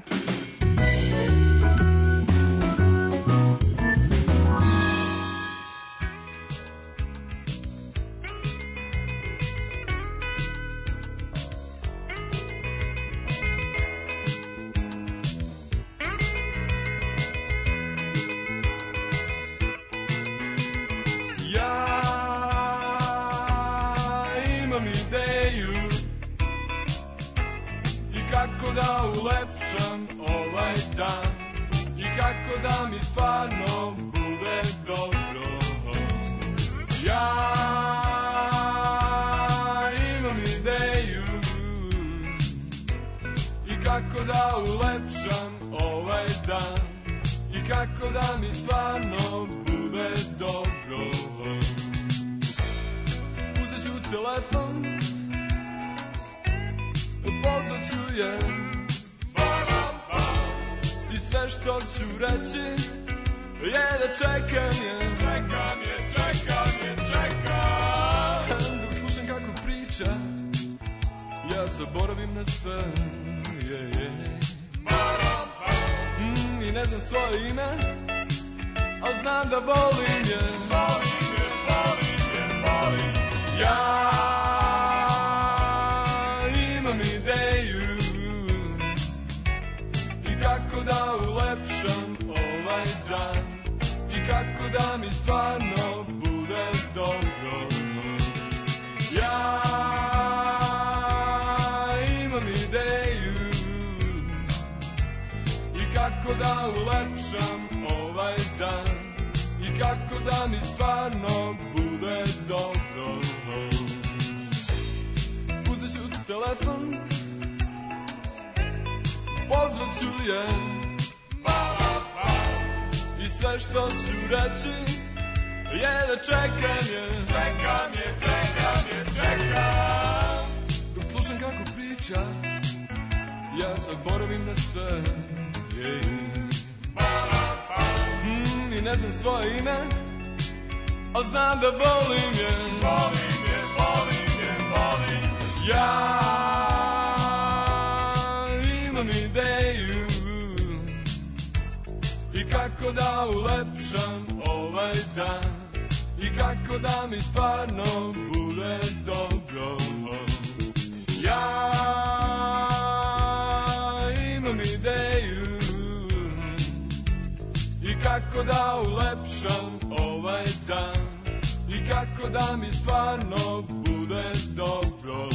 Kako da mi stvarno bude bude dobro.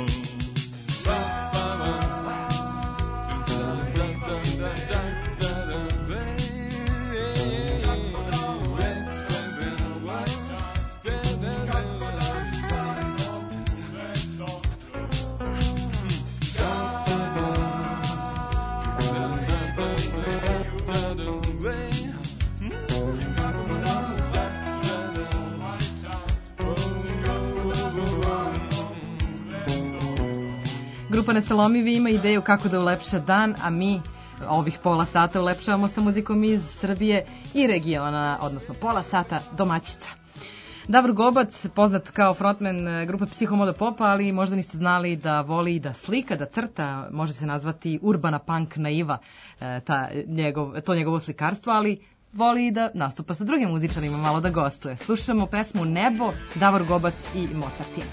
Grupa Neselomivi ima ideju kako da ulepša dan, a mi ovih pola sata ulepšavamo sa muzikom iz Srbije i regiona, odnosno pola sata domaćica. Davor Gobac, poznat kao frontman grupe Psihomoda Popa, ali možda niste znali da voli da slika, da crta, može se nazvati urbana punk naiva, to njegovo slikarstvo, ali voli i da nastupa sa drugim muzičarima, malo da gostuje. Slušamo pesmu Nebo, Davor Gobac i Mozartin.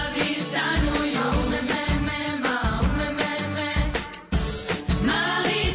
Mali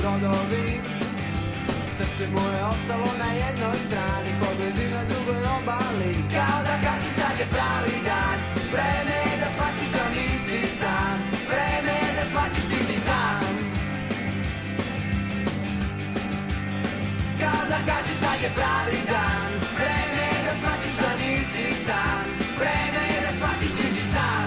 brodovi. Srce mu je ostalo na jednoj strani, pogledi na drugoj obali. Kao da kači sad je pravi dan, vreme je da shvatiš da nisi sam, vreme je da shvatiš ti si sam. Kao da kači sad je pravi dan, vreme je da shvatiš da nisi sam, vreme je da shvatiš ti si sam.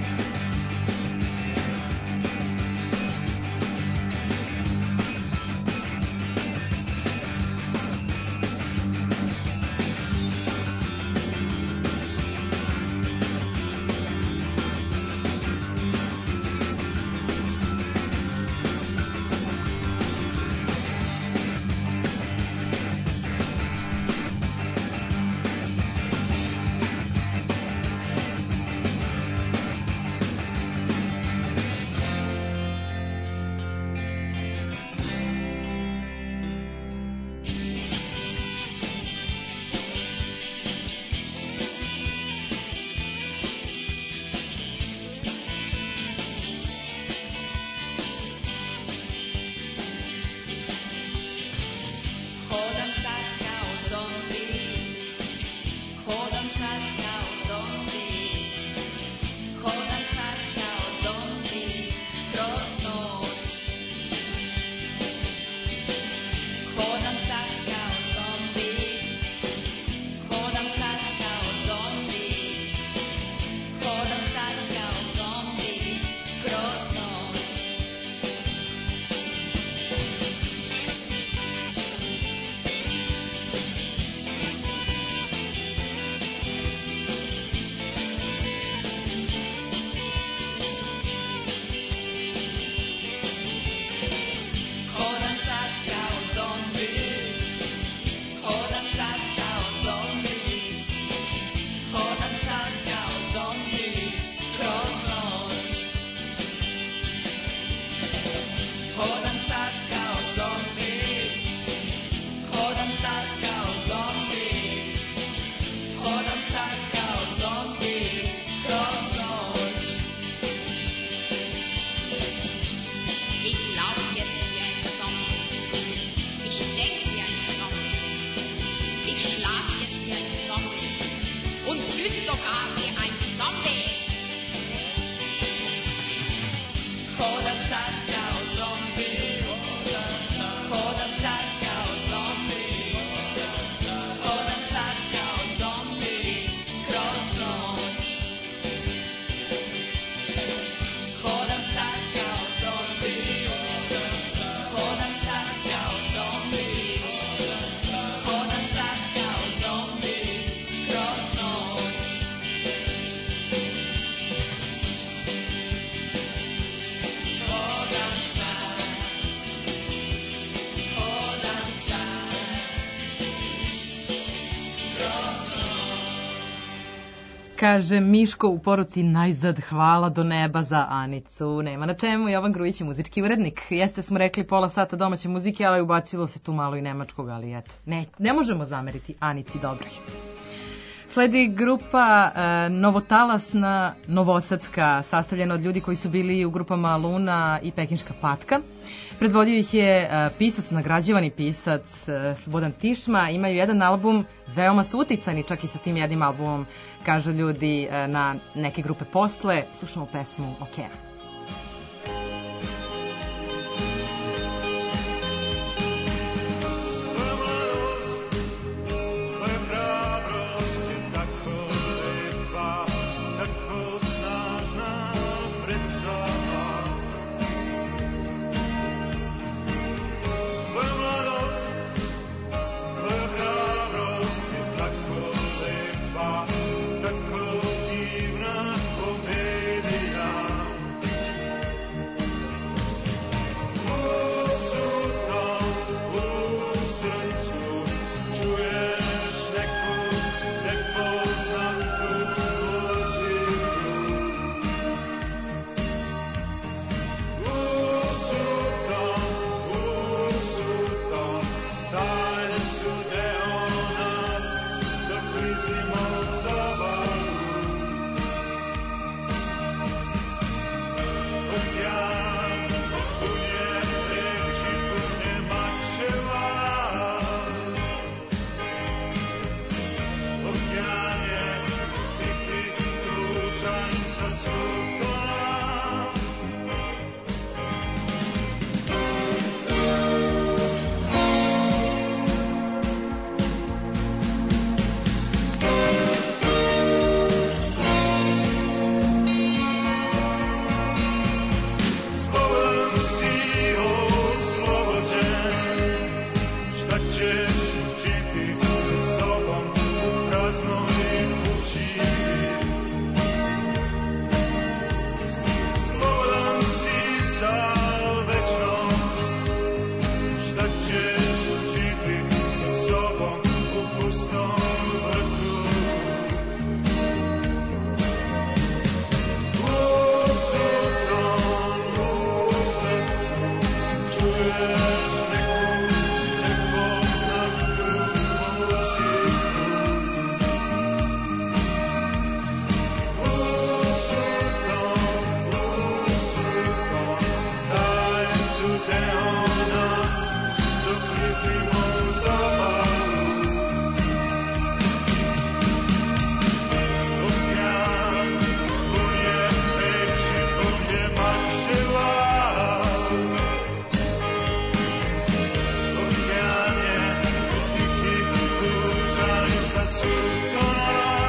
Kaže Miško u poruci najzad hvala do neba za Anicu. Nema na čemu, Jovan Grujić je muzički urednik. Jeste smo rekli pola sata domaće muzike, ali ubacilo se tu malo i nemačkog, ali eto, ne možemo zameriti Anici dobroj. Sledi grupa Novotalasna Novosadska, sastavljena od ljudi koji su bili u grupama Luna i Pekinška patka. Predvodio ih je pisac, nagrađivani pisac Slobodan Tišma. Imaju jedan album, veoma su uticani čak i sa tim jednim albumom, kažu ljudi, na neke grupe posle. Slušamo pesmu Okean. Tako divna komedija noć dok mislimo u zabavu. Okean pun je reči, pun je mačeva. Okean je tiki, dužan i sasutona.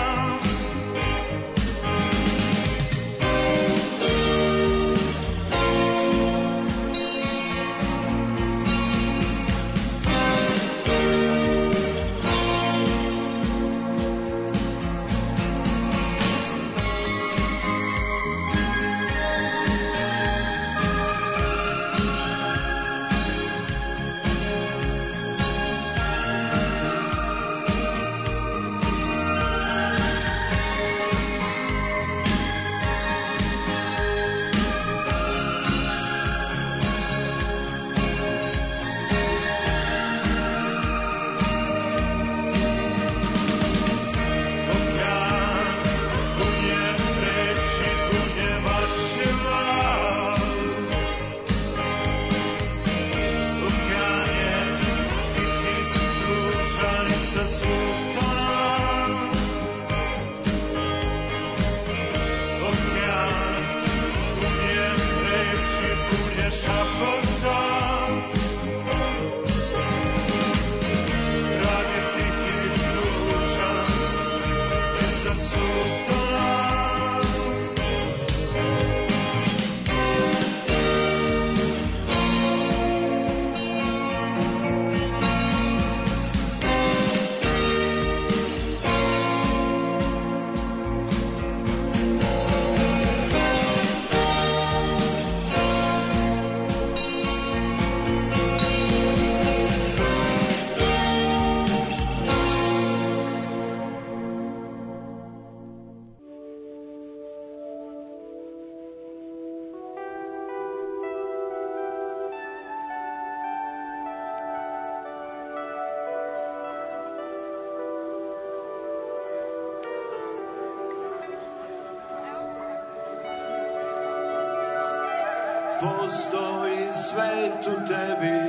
Postoji svet u tebi,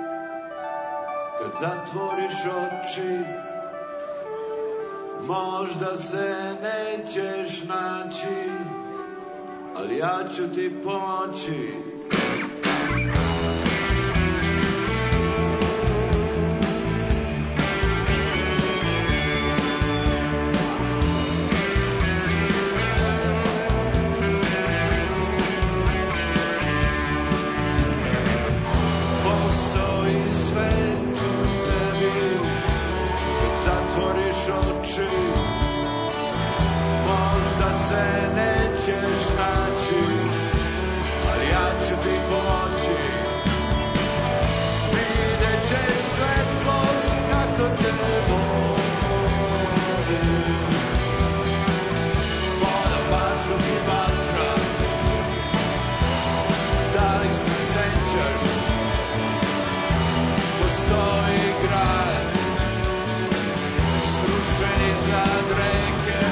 kad zatvoriš oči, možda se nećeš naći, ali ja ću ti pomoći. Možda se nećeš naći, ali ja ću ti pomoći. Vidjet ćeš svetlost kako te vodi. Voda, vazduh i vatra, da li se sećaš? Postoji grad srušen iznad reke,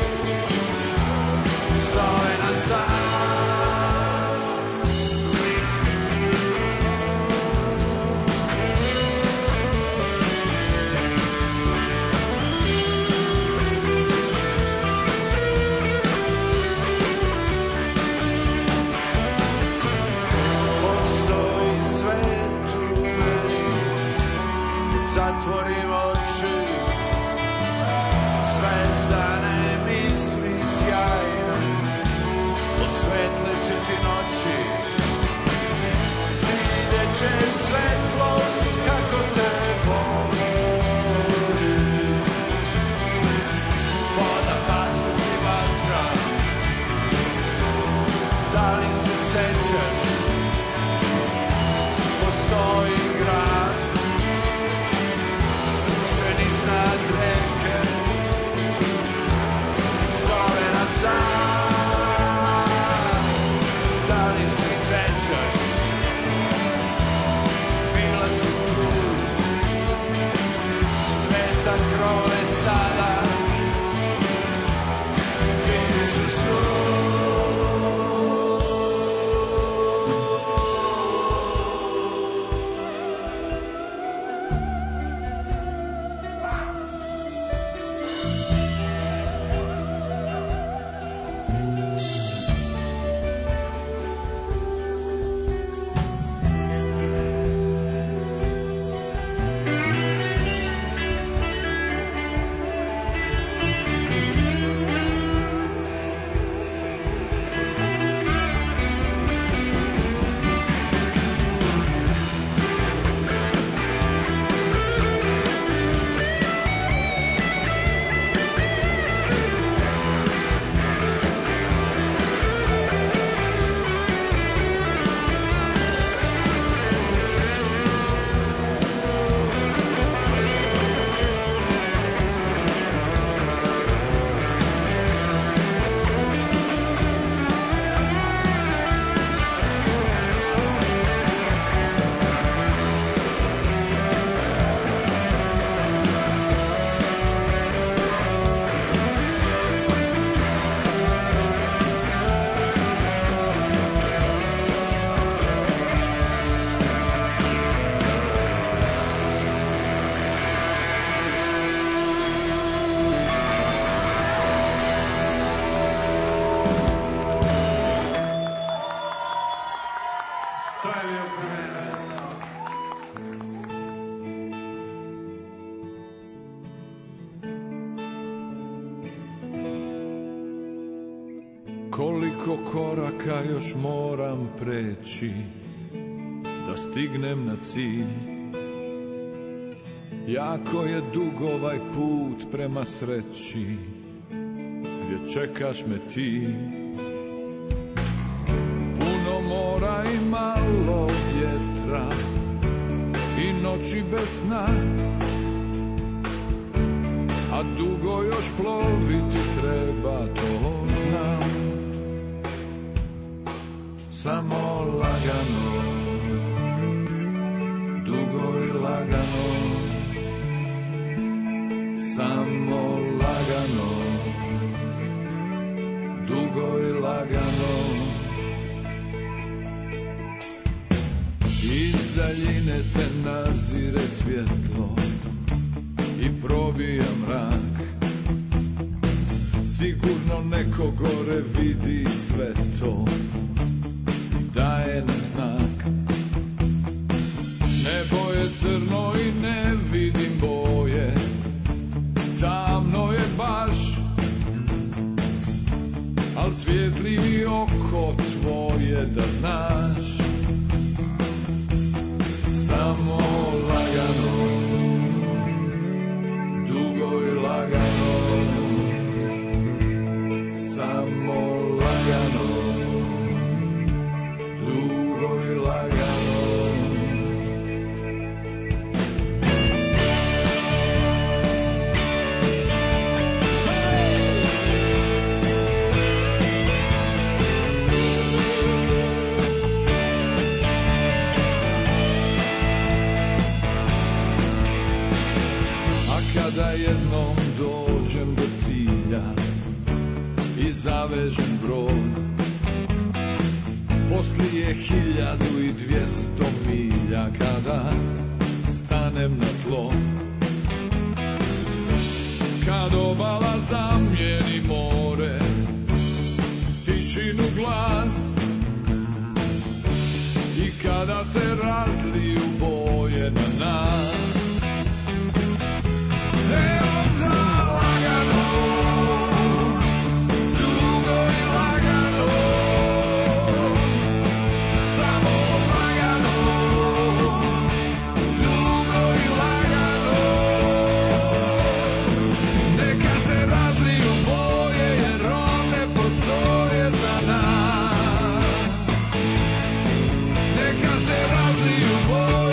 zove nas sam. Postoji svet u meni, zatvorim oči, zvezdane misli sjajne osvetleće ti noći. Vidjet ćeš svetlost kako te vodi. Voda, vazduh i vatra, da li se sećaš? Postoji grad srušen iznad reke, zove nas sam. Da li se sećaš? Bila si tu, sveta krove sada vidiš u snu. Koliko koraka još moram preći da stignem na cilj. Jako je dug ovaj put prema sreći, gdje čekaš me ti. Puno mora i malo vjetra i noći bez sna, a dugo još ploviti treba, to znam. Samo lagano, dugo i lagano, samo lagano, dugo i lagano. Iz daljine se nazire svjetlo i probija mrak. Sigurno neko gore vidi sve to, daje nam znak. Nebo je crno i ne vidim boje, tamno je baš, al svijetli mi oko tvoje da znaš. Samo lagano, dugo i lagano, samo lagano, dugo i lagano. Kada jednom dođem do cilja i zavežem brod, poslije 1200 milja kada stanem na tlo, kad obala zamijeni more, tišinu glas, i kada se razliju boje na nas. Onda lagano, dugo i lagano, samo lagano, dugo i lagano. Neka se razliju boje jer one postoje za nas. Neka se razliju boje.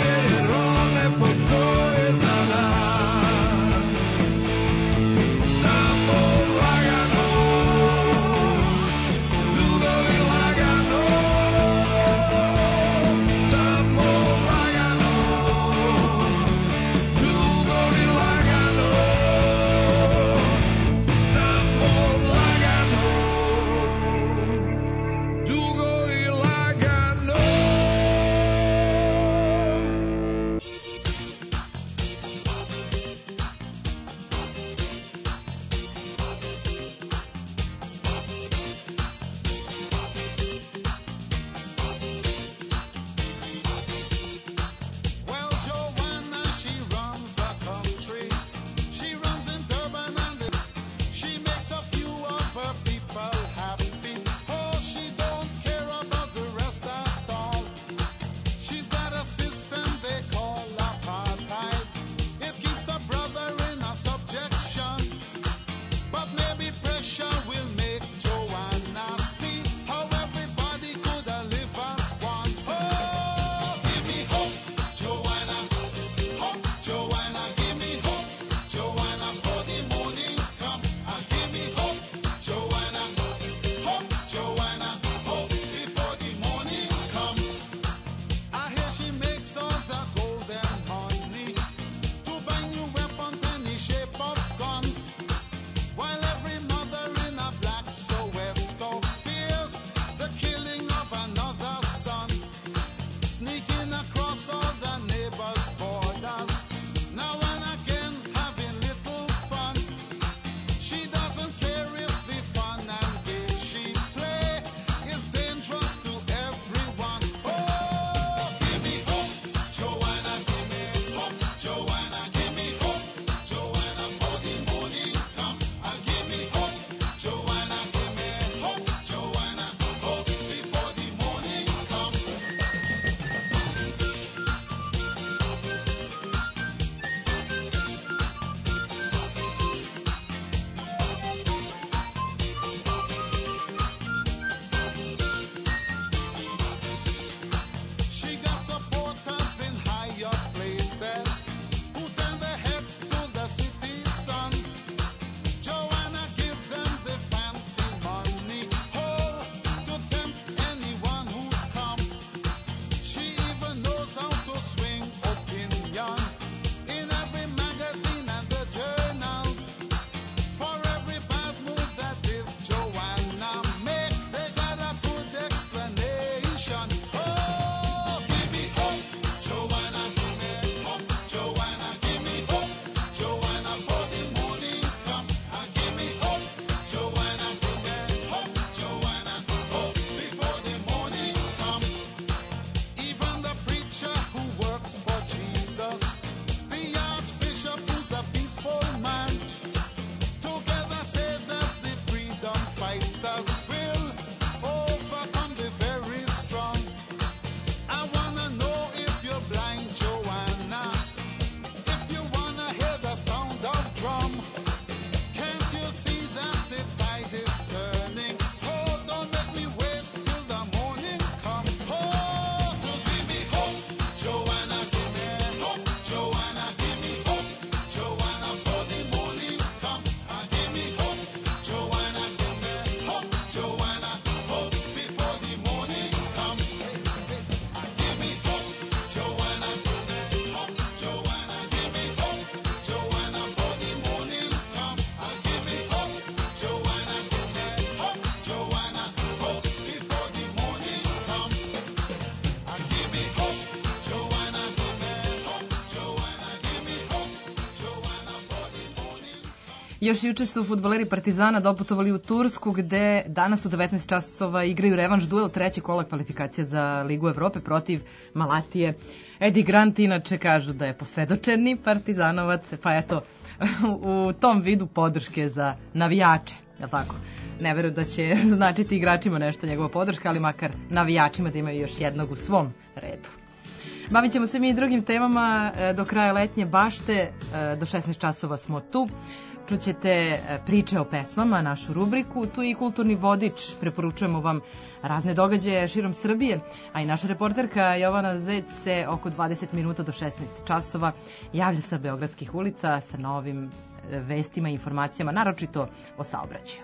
Još juče su fudbaleri Partizana doputovali u Tursku, gde danas u 19 časova igraju revanš duel treće kola kvalifikacija za Ligu Evrope protiv Malatije. Edi Grant inače kažu da je posvedočeni Partizanovac, pa eto, u tom vidu podrške za navijače, je li tako? Ne verujem da će značiti igračima nešto njegova podrška, ali makar navijačima da imaju još jednog u svom redu. Bavit ćemo se mi i drugim temama do kraja letnje bašte, do 16 časova smo tu. Čućete priče o pesmama, našu rubriku, tu i kulturni vodič, preporučujemo vam razne događaje širom Srbije, a i naša reporterka Jovana Zec se oko 20 minuta do 16 časova javlja sa beogradskih ulica sa novim vestima i informacijama, naročito o saobraćaju.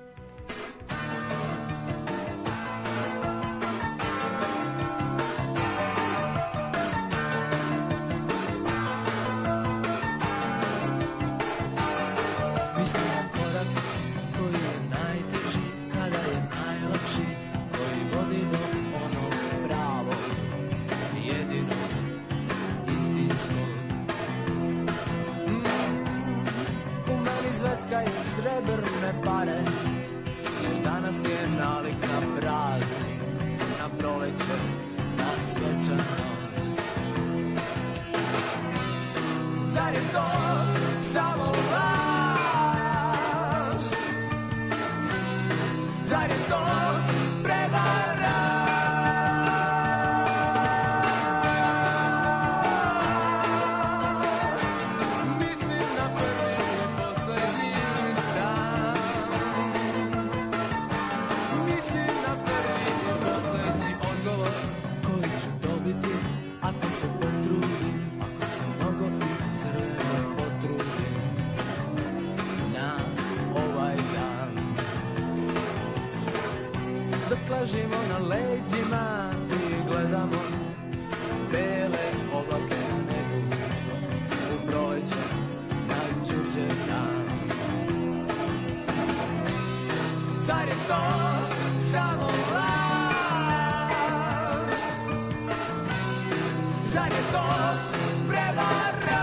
Srebrne pare, jer danas je nalik na praznik, na proleće, na svečanost. Zar je to samo laž? Zar je to prevara? Ležimo na leđima i gledamo bele oblake na nebu, u proleće najčuđe dan. Zar je to samo laž? Zar je to prevara?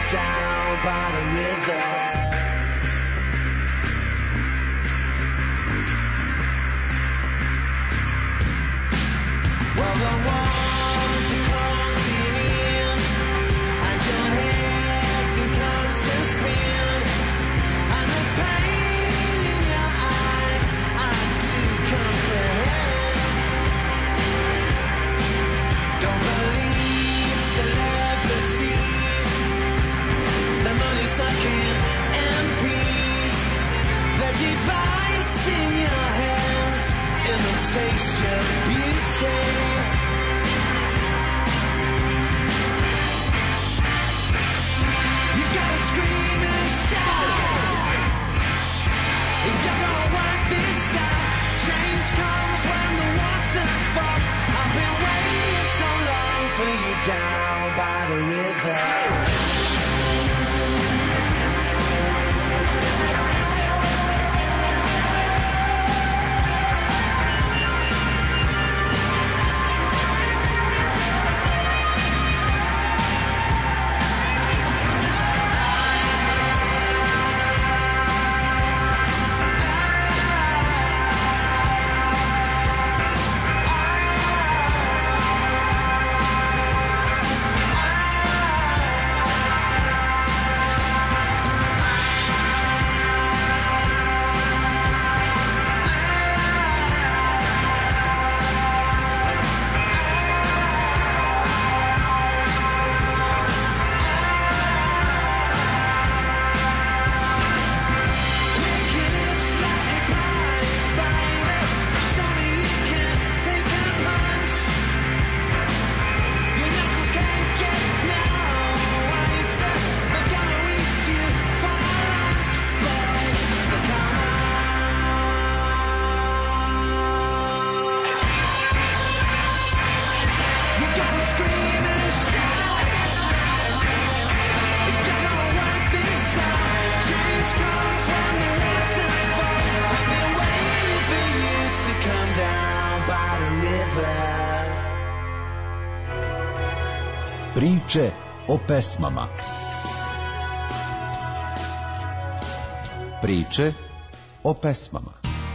down by the river. Well, the walls are closing in, and your head's in constant spin, and the pain in your eyes I do comprehend. Don't believe celebrities, the money sucking MPs, the device in your hands, imitation beauty. You gotta scream and shout if you're gonna work this out. Change comes when the water falls. I've been waiting so long for you down by the river. Priče o pesmama. Priče o pesmama.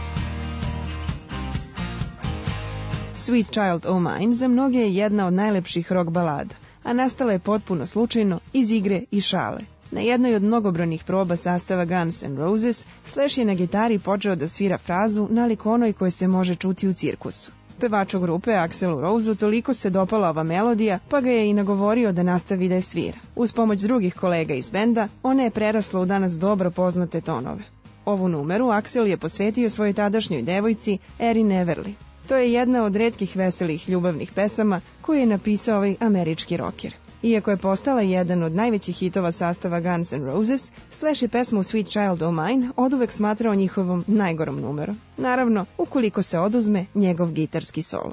Sweet Child O' Mine za mnoge je jedna od najlepših rock balada, a nastala je potpuno slučajno iz igre i šale. Na jednoj od mnogobrojnih proba sastava Guns N' Roses, Slash je na gitari počeo da svira frazu nalik onoj koje se može čuti u cirkusu. Pevaču grupe Axelu Roseu toliko se dopala ova melodija, pa ga je i nagovorio da nastavi da je svira. Uz pomoć drugih kolega iz benda, ona je prerasla u danas dobro poznate tonove. Ovu numeru Axel je posvetio svojoj tadašnjoj devojci Erin Everly. To je jedna od retkih veselih ljubavnih pesama koju je napisao ovaj američki rocker. Iako je postala jedan od najvećih hitova sastava Guns N' Roses, Slash je pesmu Sweet Child O' Mine oduvek smatrao njihovom najgorom numerom. Naravno, ukoliko se oduzme njegov gitarski solo.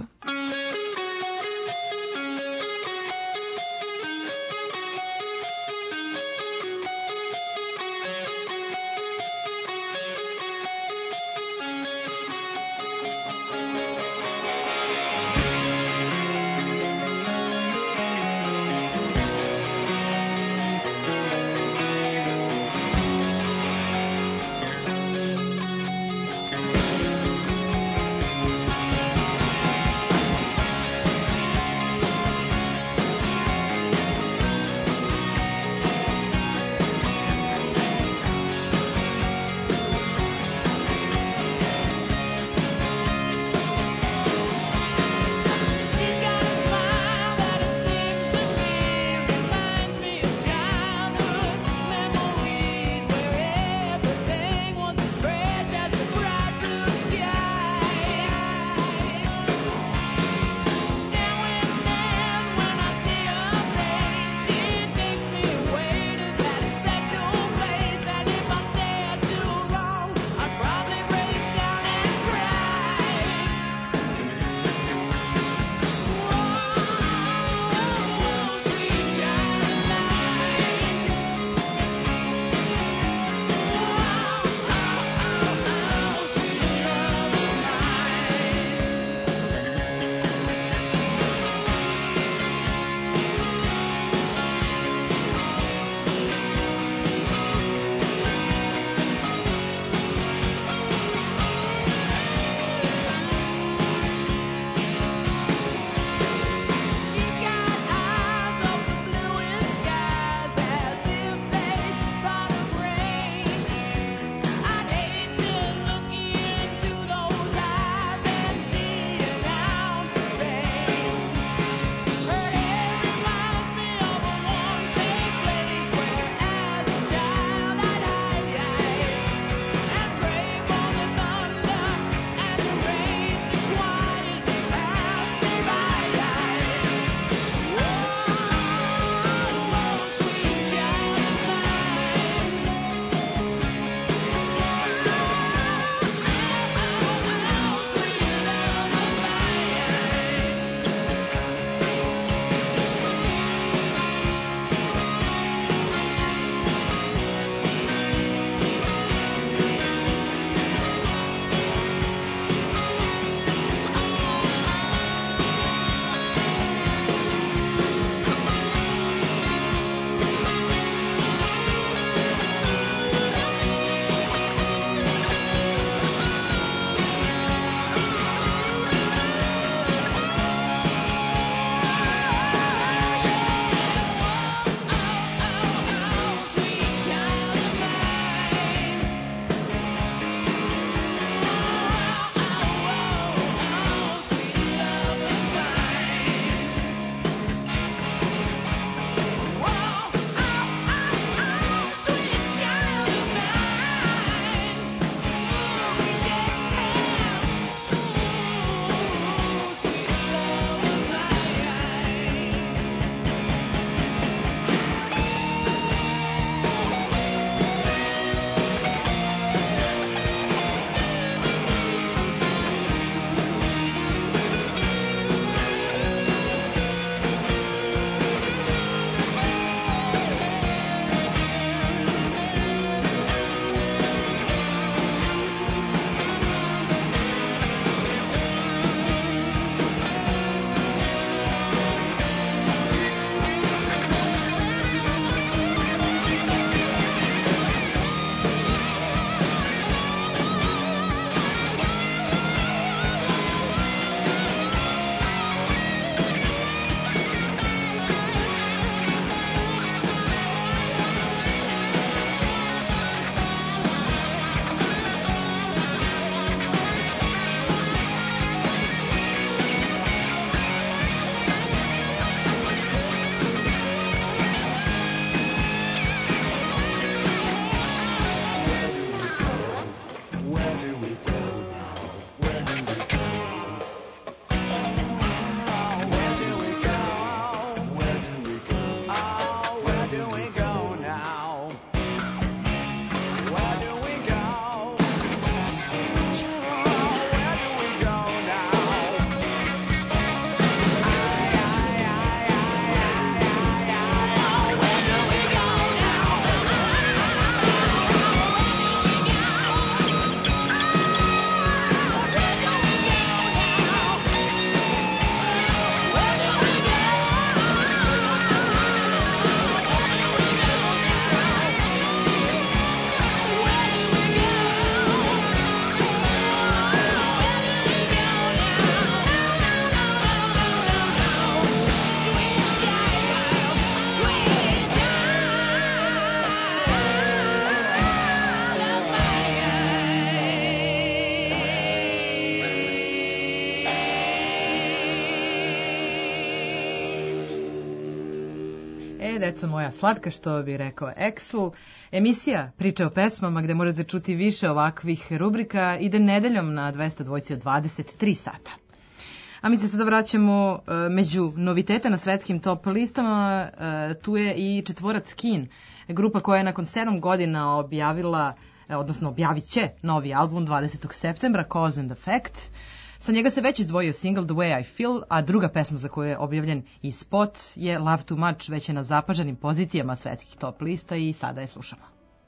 deco moja slatka, što bi rekao Exl. Emisija Priče o pesmama, gde možete čuti više ovakvih rubrika, ide nedeljom na 202 od 23 sata. A mi se sada vraćamo među novitete na svetskim top listama. Tu je i četvorac Keane, grupa koja je nakon 7 godina objavit će novi album 20. septembra, Cause and Effect. Sa njega se već izdvojio single The Way I Feel, a druga pesma za koju je objavljen i spot je Love Too Much, već je na zapaženim pozicijama svetskih top lista i sada je slušamo.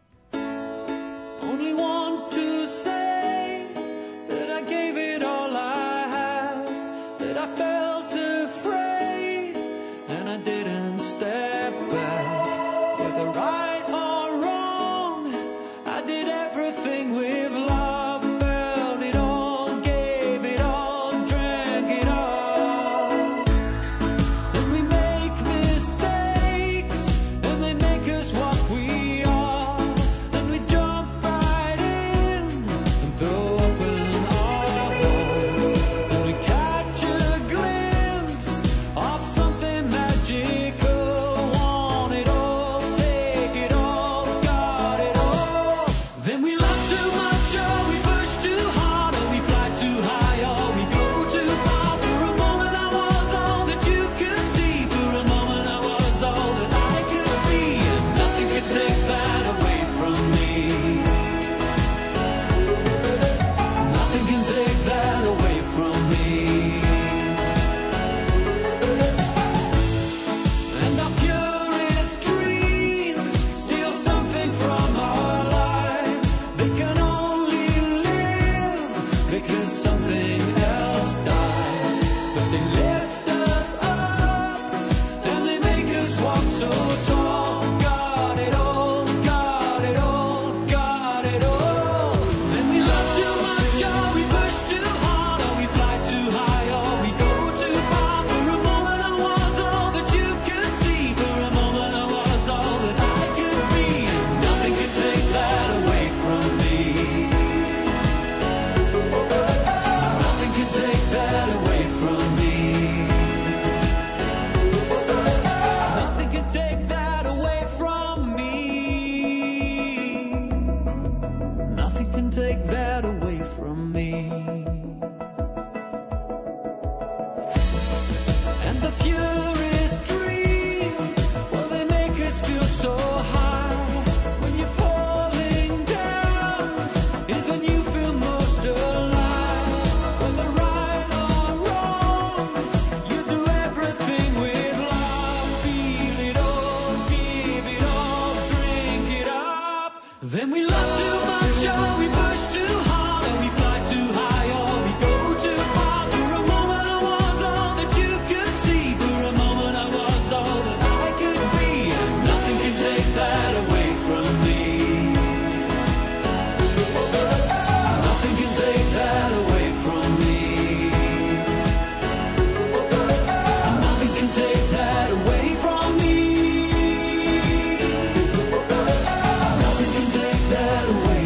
Only want to say that I gave it all I had, that I felt afraid and I didn't step back. Whether right or wrong, I did everything with love, felt it all, gave it all, drank it all. And we make mistakes and they make us what we are, and we jump right in and throw open our hearts, and we catch a glimpse of something magical. Want it all, take it all, got it all. Then we love too much, or we push too hard, or we fly too high, or we go too far. For a moment I was all that you could see, for a moment I was all that I could be, and nothing could take that away from me. Nothing can take that away from me. And our purest dreams steal something from our lives. They can only live because something else dies. But they lift us up and they make us walk so tall. Got it all, got it all, got it all. Then we love too much, or we push too hard, or we fly too high, or we go too far. For a moment I was all that you could see, for a moment I was all that I could be, and nothing could take that away from me. Nothing can take that away from me. Nothing can take that away from me. Nothing can take that away from me. And the purest dreams, well, they make us feel so high. When you're falling down is when you feel most alive. Whether right or wrong, you do everything with love. Feel it all, give it all, drink it up. Then we love too much, or we push too hard, or we fly too high, or we go too far. For a moment I was all that you could see, for a moment I was all that I could be, and nothing can take that away from me. Nothing can take that away from me. Nothing can take that away from me. Nothing can take that away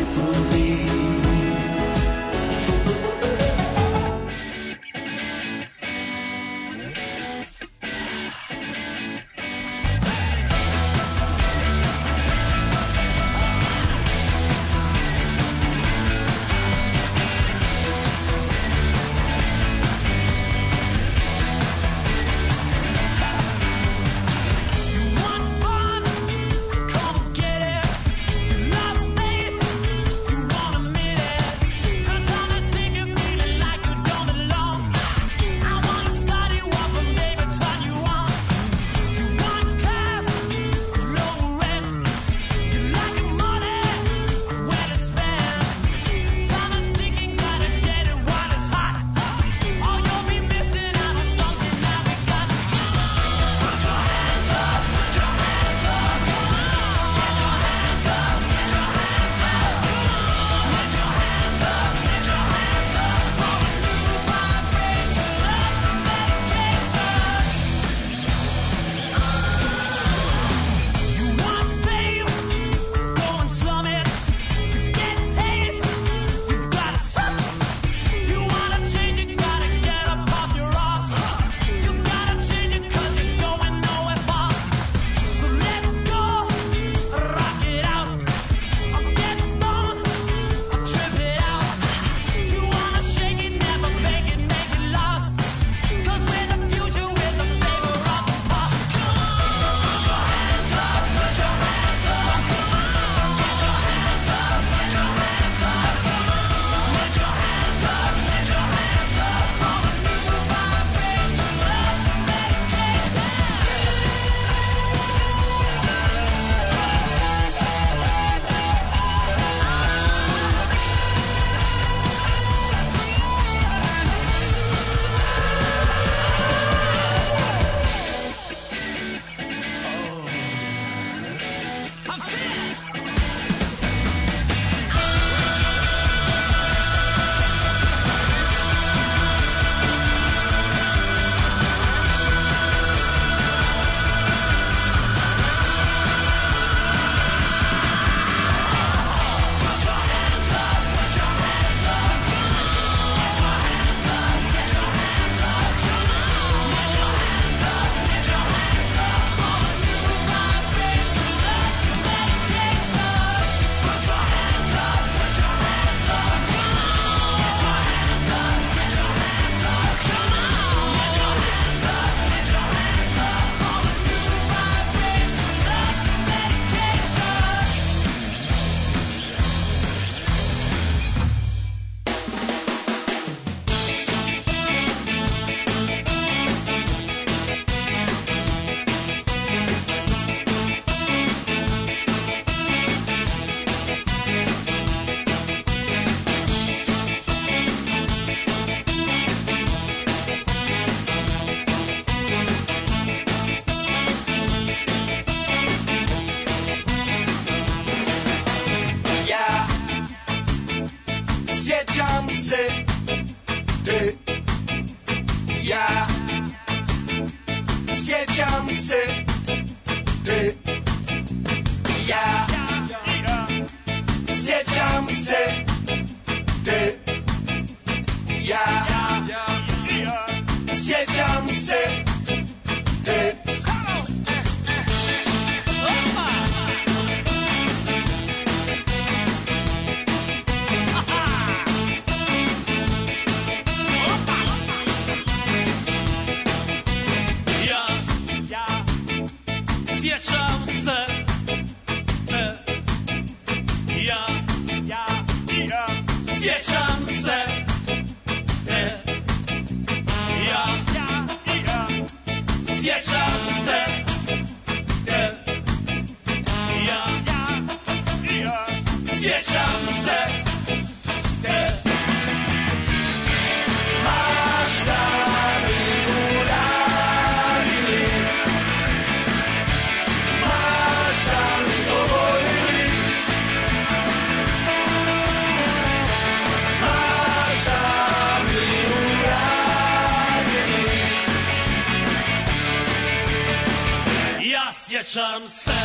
sjećam se.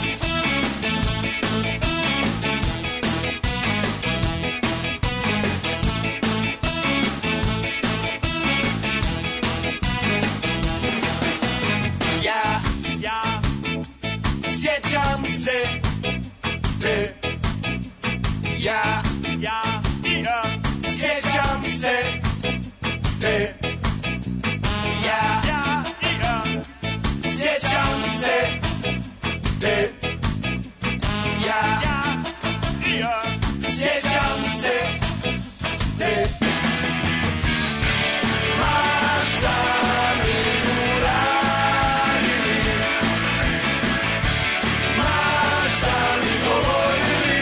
Ja sjećam se te. Ja sjećam se te. Ja sjećam se te. Ja sjećam se te. Ma šta mi uradili, ma šta mi govorili,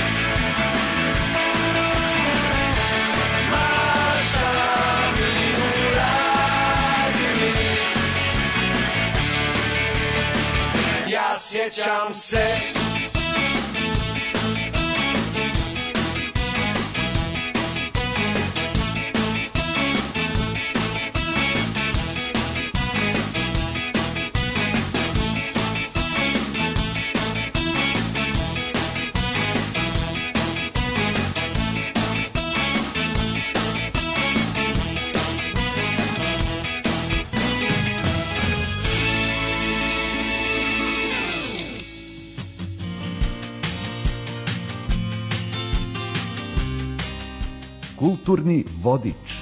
ma šta mi uradili. Ja sjećam se. Kulturni vodič.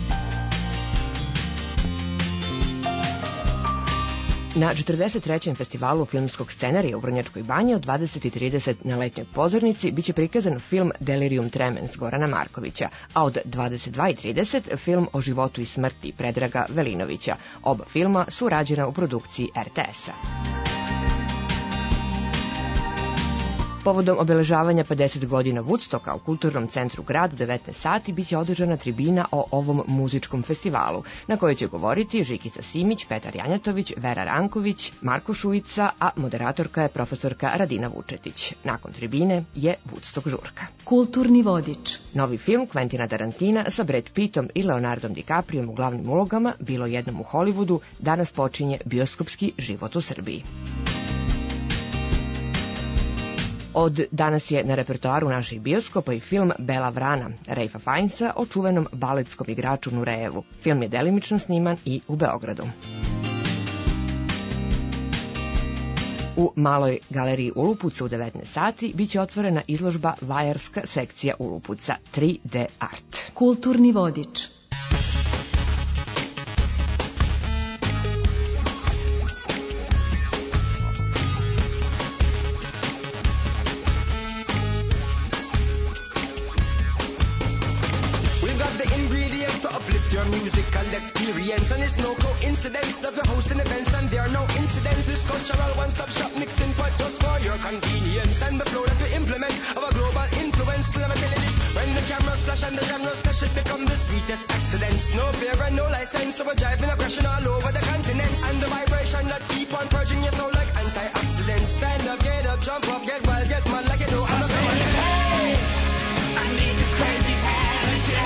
Na 43. festivalu filmskog scenarija u Vrnjačkoj banji od 20:30 na letnjoj pozornici biće prikazan film Delirium Tremens Gorana Markovića, a od 22:30 film o životu i smrti Predraga Velinovića. Oba filma su rađena u produkciji RTS-a. Povodom obeležavanja 50 godina Woodstocka u Kulturnom centru gradu 19 sati biće održana tribina o ovom muzičkom festivalu, na kojoj će govoriti Žikica Simić, Petar Janjatović, Vera Ranković, Marko Šujica, a moderatorka je profesorka Radina Vučetić. Nakon tribine je Woodstock žurka. Kulturni vodič. Novi film Quentina Tarantina sa Brad Pittom i Leonardom DiCapriom u glavnim ulogama, Bilo jednom u Hollywoodu, danas počinje bioskopski život u Srbiji. Od danas je na repertoaru naših bioskopa i film Bela vrana Ralpha Fiennesa o čuvenom baletskom igraču Nurejevu. Film je delimično sniman i u Beogradu. U Maloj galeriji Ulupuca u 19 sati biće otvorena izložba Vajarska sekcija Ulupuca 3D art. Kulturni vodič. Musical experience, and it's no coincidence that we're hosting events and there are no incidents. This cultural one-stop shop mixing pot just for your convenience, and the flow that we implement of a global influence. Let me tell you this: when the cameras flash and the genres clash, it become the sweetest excellence. No fear and no license, so we're driving aggression all over the continents, and the vibration that keep on purging your soul like antioxidants. Stand up, get up, jump up, get wild, get mad like you know I'm a fan. Hey, I need your crazy energy.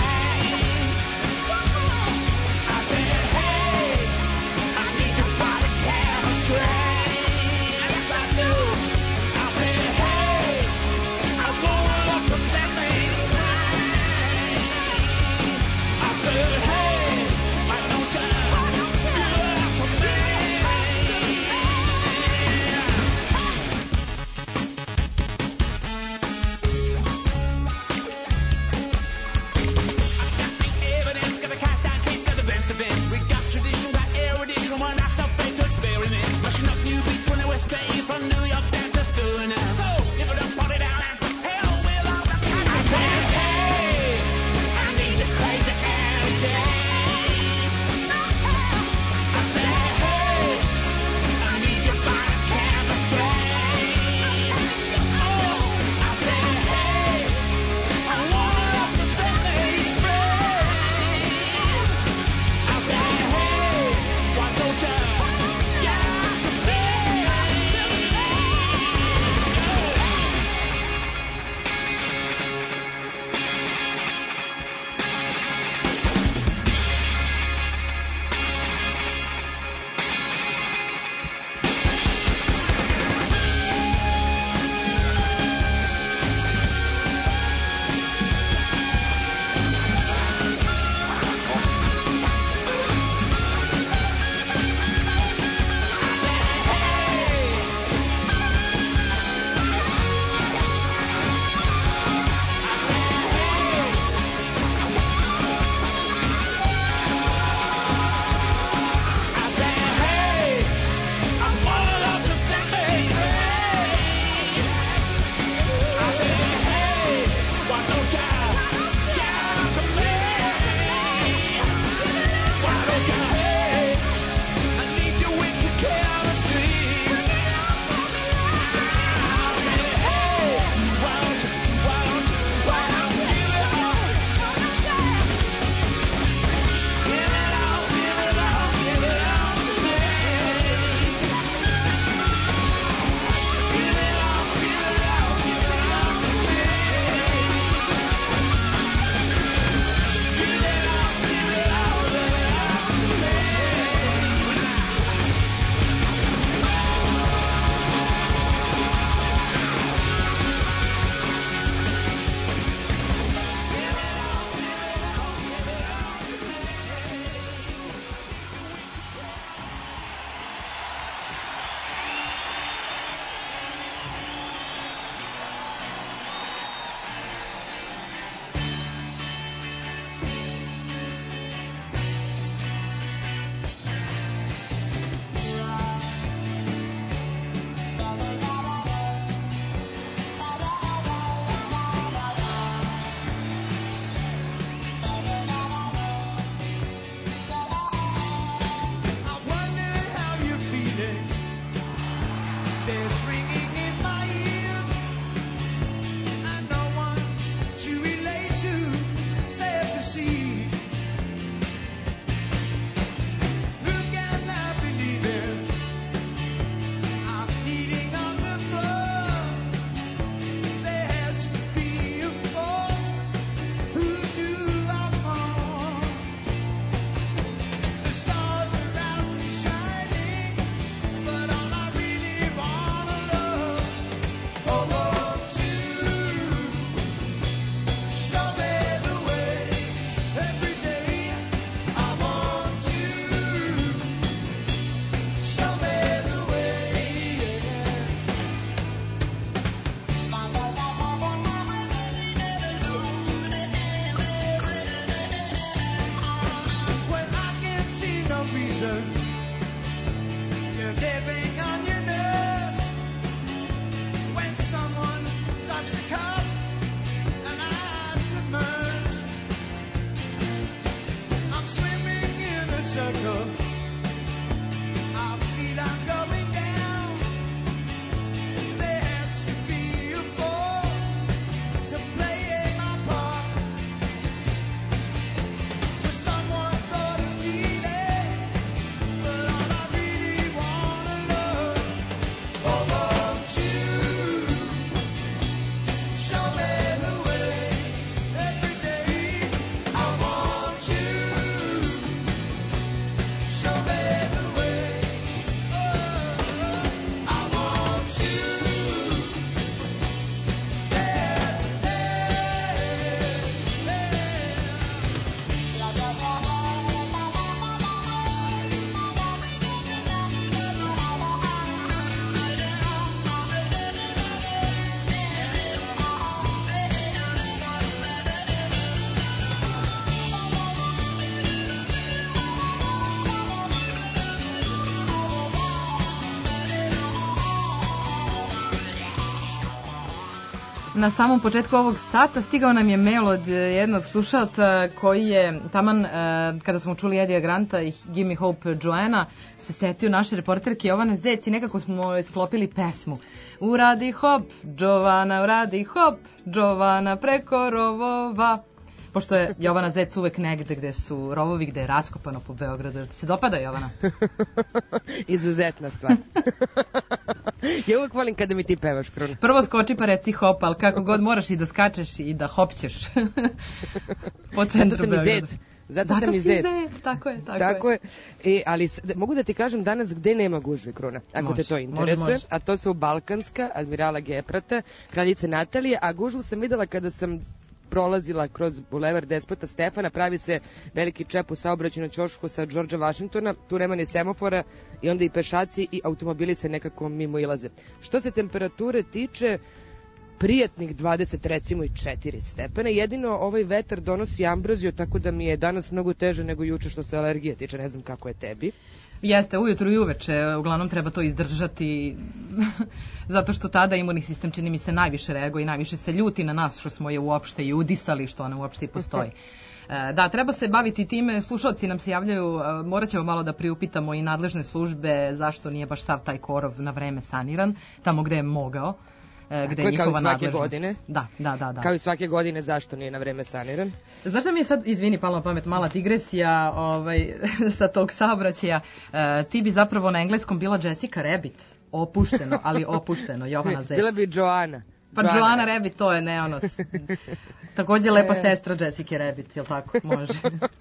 Na samom početku ovog sata stigao nam je mail od jednog slušalca koji je taman kada smo čuli Edija Granta i Give Me Hope Joanna se setio naše reporterke Jovane Zec i nekako smo isklopili pesmu. Uradi hop, Jovana, uradi hop, Jovana preko rovova. Pošto je Jovana Zec uvek negde gde su rovovi, gde je raskopano po Beogradu. Ti se dopada, Jovana? Izuzetna stvar. Ja uvek volim kada mi ti pevaš, Kruna. Prvo skoči pa reci hop, ali kako god moraš i da skačeš i da hopćeš. Po centru Beograda. Zato sam i zec. Tako je. Ali mogu da ti kažem danas gde nema gužve, Kruna, ako te to interesuje. Može. A to su Balkanska, Admirala Geprata, Kraljice Natalije, a gužvu sam videla kada sam prolazila kroz bulevar Despota Stefana, pravi se veliki čep u saobraćajnom ćošku sa Đorđa Vašingtona, tu nema ni semafora i onda i pešaci i automobili se nekako mimo ilaze. Što se temperature tiče, prijatnih 20, recimo i 4 stepene. Jedino ovaj vetar donosi ambroziju, tako da mi je danas mnogo teže nego juče što se alergije tiče, ne znam kako je tebi. Jeste, ujutru i uveče, uglavnom treba to izdržati, zato što tada imunni sistem čini mi se najviše reaguje i najviše se ljuti na nas što smo je uopšte i udisali, što ona uopšte i postoji. Da, treba se baviti time, slušalci nam se javljaju, morat ćemo malo da priupitamo i nadležne službe zašto nije baš sav taj korov na vreme saniran, tamo gde je mogao. Gde je njihova nadležnost. Godine. Da. Kao i svake godine, zašto nije na vreme saniran? Znaš da mi je sad, izvini, pala na pamet mala digresija sa tog saobraćaja, ti bi zapravo na engleskom bila Jessica Rabbit, opušteno, ali opušteno, Jovana Zec. Bila bi Joanna. Pa Joanna Rabbit, to je neonos. Također lepa sestra Jessica Rabbit, jel tako? Može.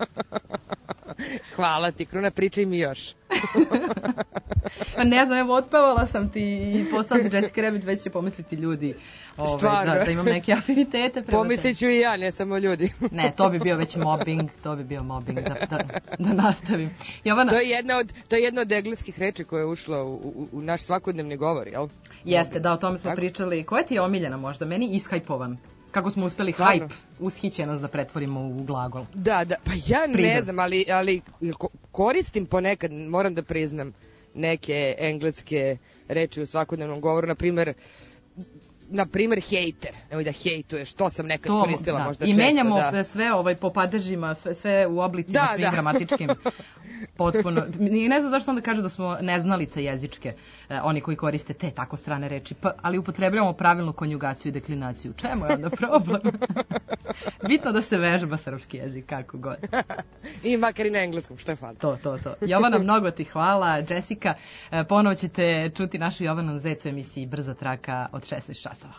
Hvala ti, Kruna, pričaj mi još. Pa ne znam, evo, otpevala sam ti i postala si Jessica Rabbit, već će pomisliti ljudi da imam neke afinitete. Pomislit ću i ja, ne samo ljudi. Ne, to bi bio već mobbing, da nastavim. Jovana, to je jedna od engleskih reči koja je ušla u naš svakodnevni govor, jel? Jeste, da, o tome smo pričali. Koja ti je omiljena možda? Meni ishajpovan. Kako smo uspeli hype, ushićenost da pretvorimo u glagol. Da, pa ja ne znam, ali koristim ponekad, moram da priznam, neke engleske reči u svakodnevnom govoru, na primjer hejter, nemoj da hejtuješ, to sam nekad koristila možda često. I menjamo sve po padežima, sve u oblicima, svim gramatičkim. Potpuno. Ne znam zašto onda kažu da smo neznalice jezičke, oni koji koriste te tako strane reči, ali upotrebljavamo pravilnu konjugaciju i deklinaciju. Čemu je onda problem? Bitno da se vežba srpski jezik, kako god. I makar i na engleskom, što je hvala. To. Jovana, mnogo ti hvala. Jessica, ponovo ćete čuti našu Jovanu Zec u emisiji Brza traka od 16 časova.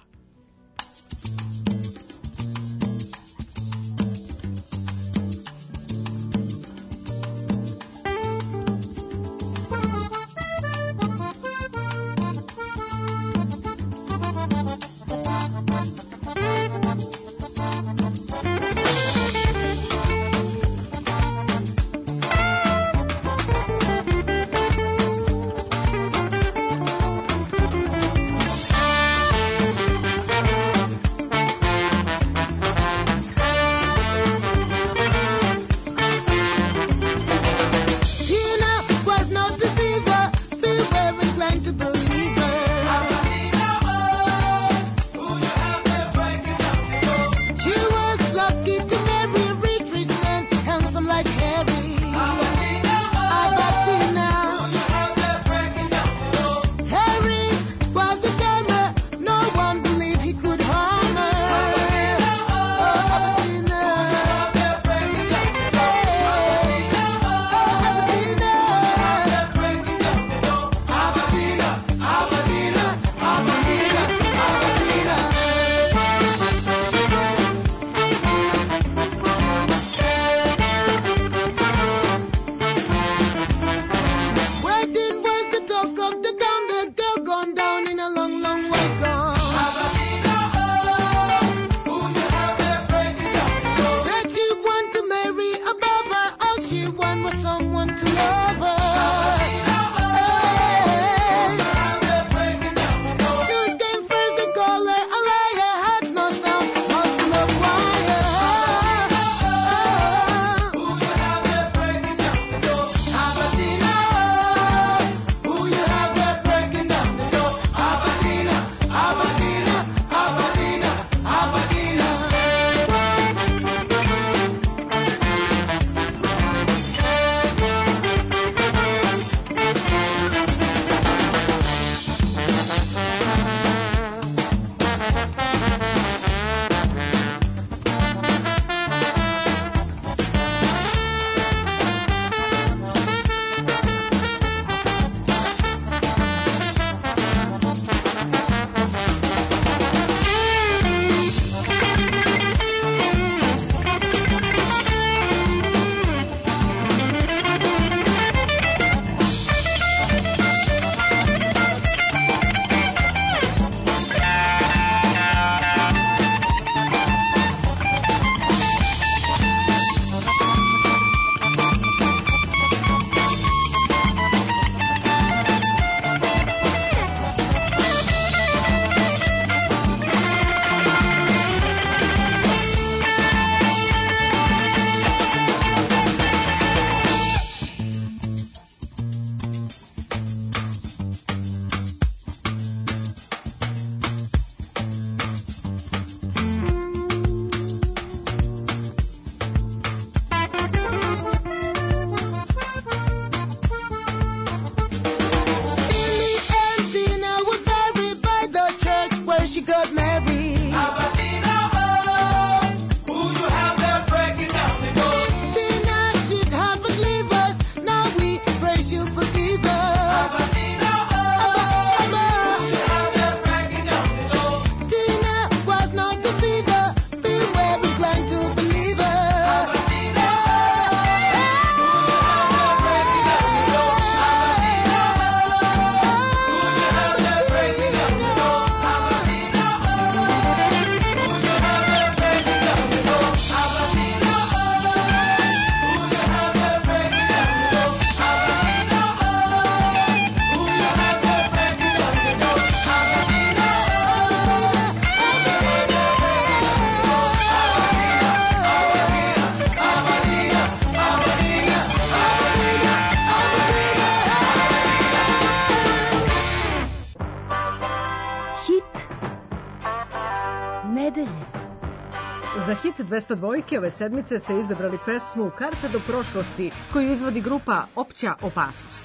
nedelje. Za hit 202 ove sedmice ste izabrali pesmu Karta do prošlosti, koju izvodi grupa Opća opasnost.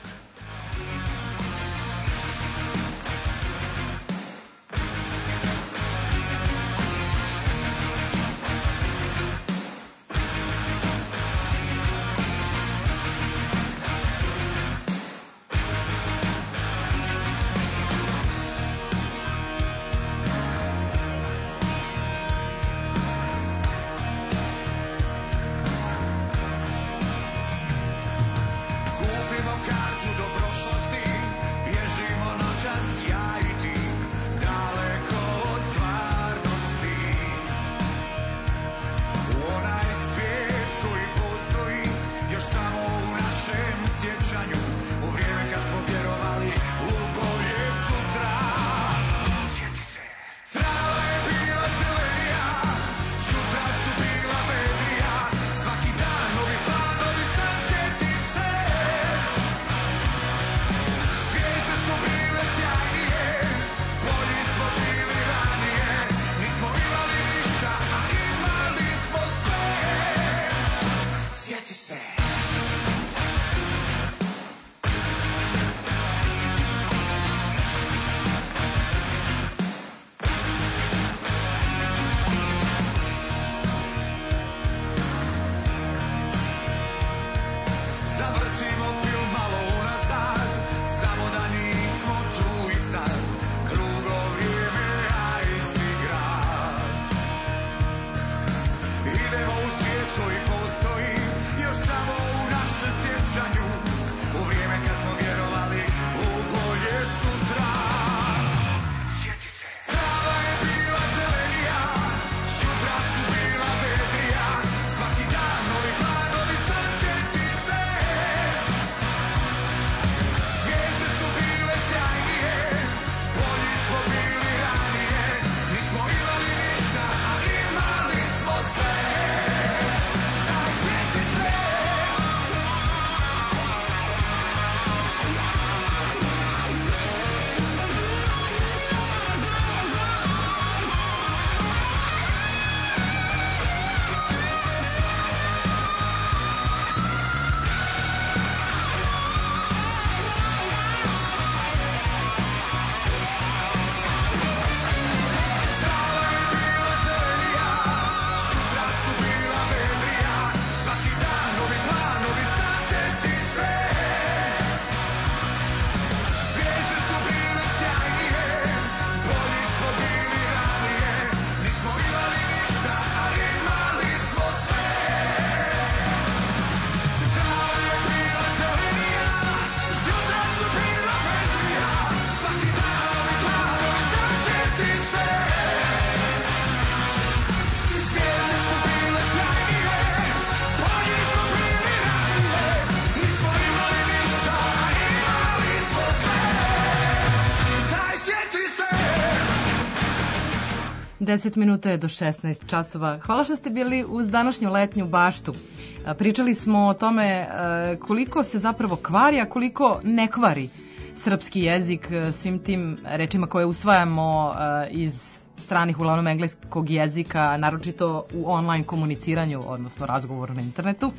Deset minuta je do 16 časova. Hvala što ste bili uz današnju letnju baštu. Pričali smo o tome koliko se zapravo kvari, a koliko ne kvari srpski jezik svim tim rečima koje usvajamo iz stranih, uglavnom engleskog jezika, naročito u online komuniciranju, odnosno razgovoru na internetu.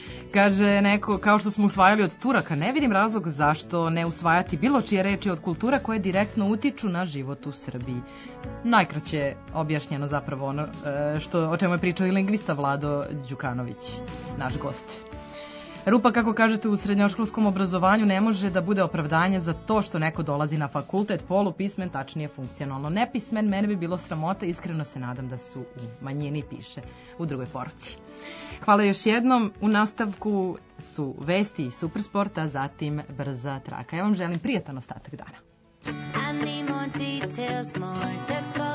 Kaže neko, kao što smo usvajali od Turaka, ne vidim razlog zašto ne usvajati bilo čije reči od kultura koje direktno utiču na život u Srbiji. Najkraće objašnjeno zapravo ono o čemu je pričao i lingvista Vlado Đukanović, naš gost. Rupa, kako kažete, u srednjoškolskom obrazovanju ne može da bude opravdanje za to što neko dolazi na fakultet polupismen, tačnije funkcionalno nepismen. Mene bi bilo sramota, iskreno se nadam da su u manjini, piše u drugoj poruci. Hvala još jednom. U nastavku su vesti i supersporta, zatim brza traka. Ja vam želim prijatan ostatak dana. I need more details, more text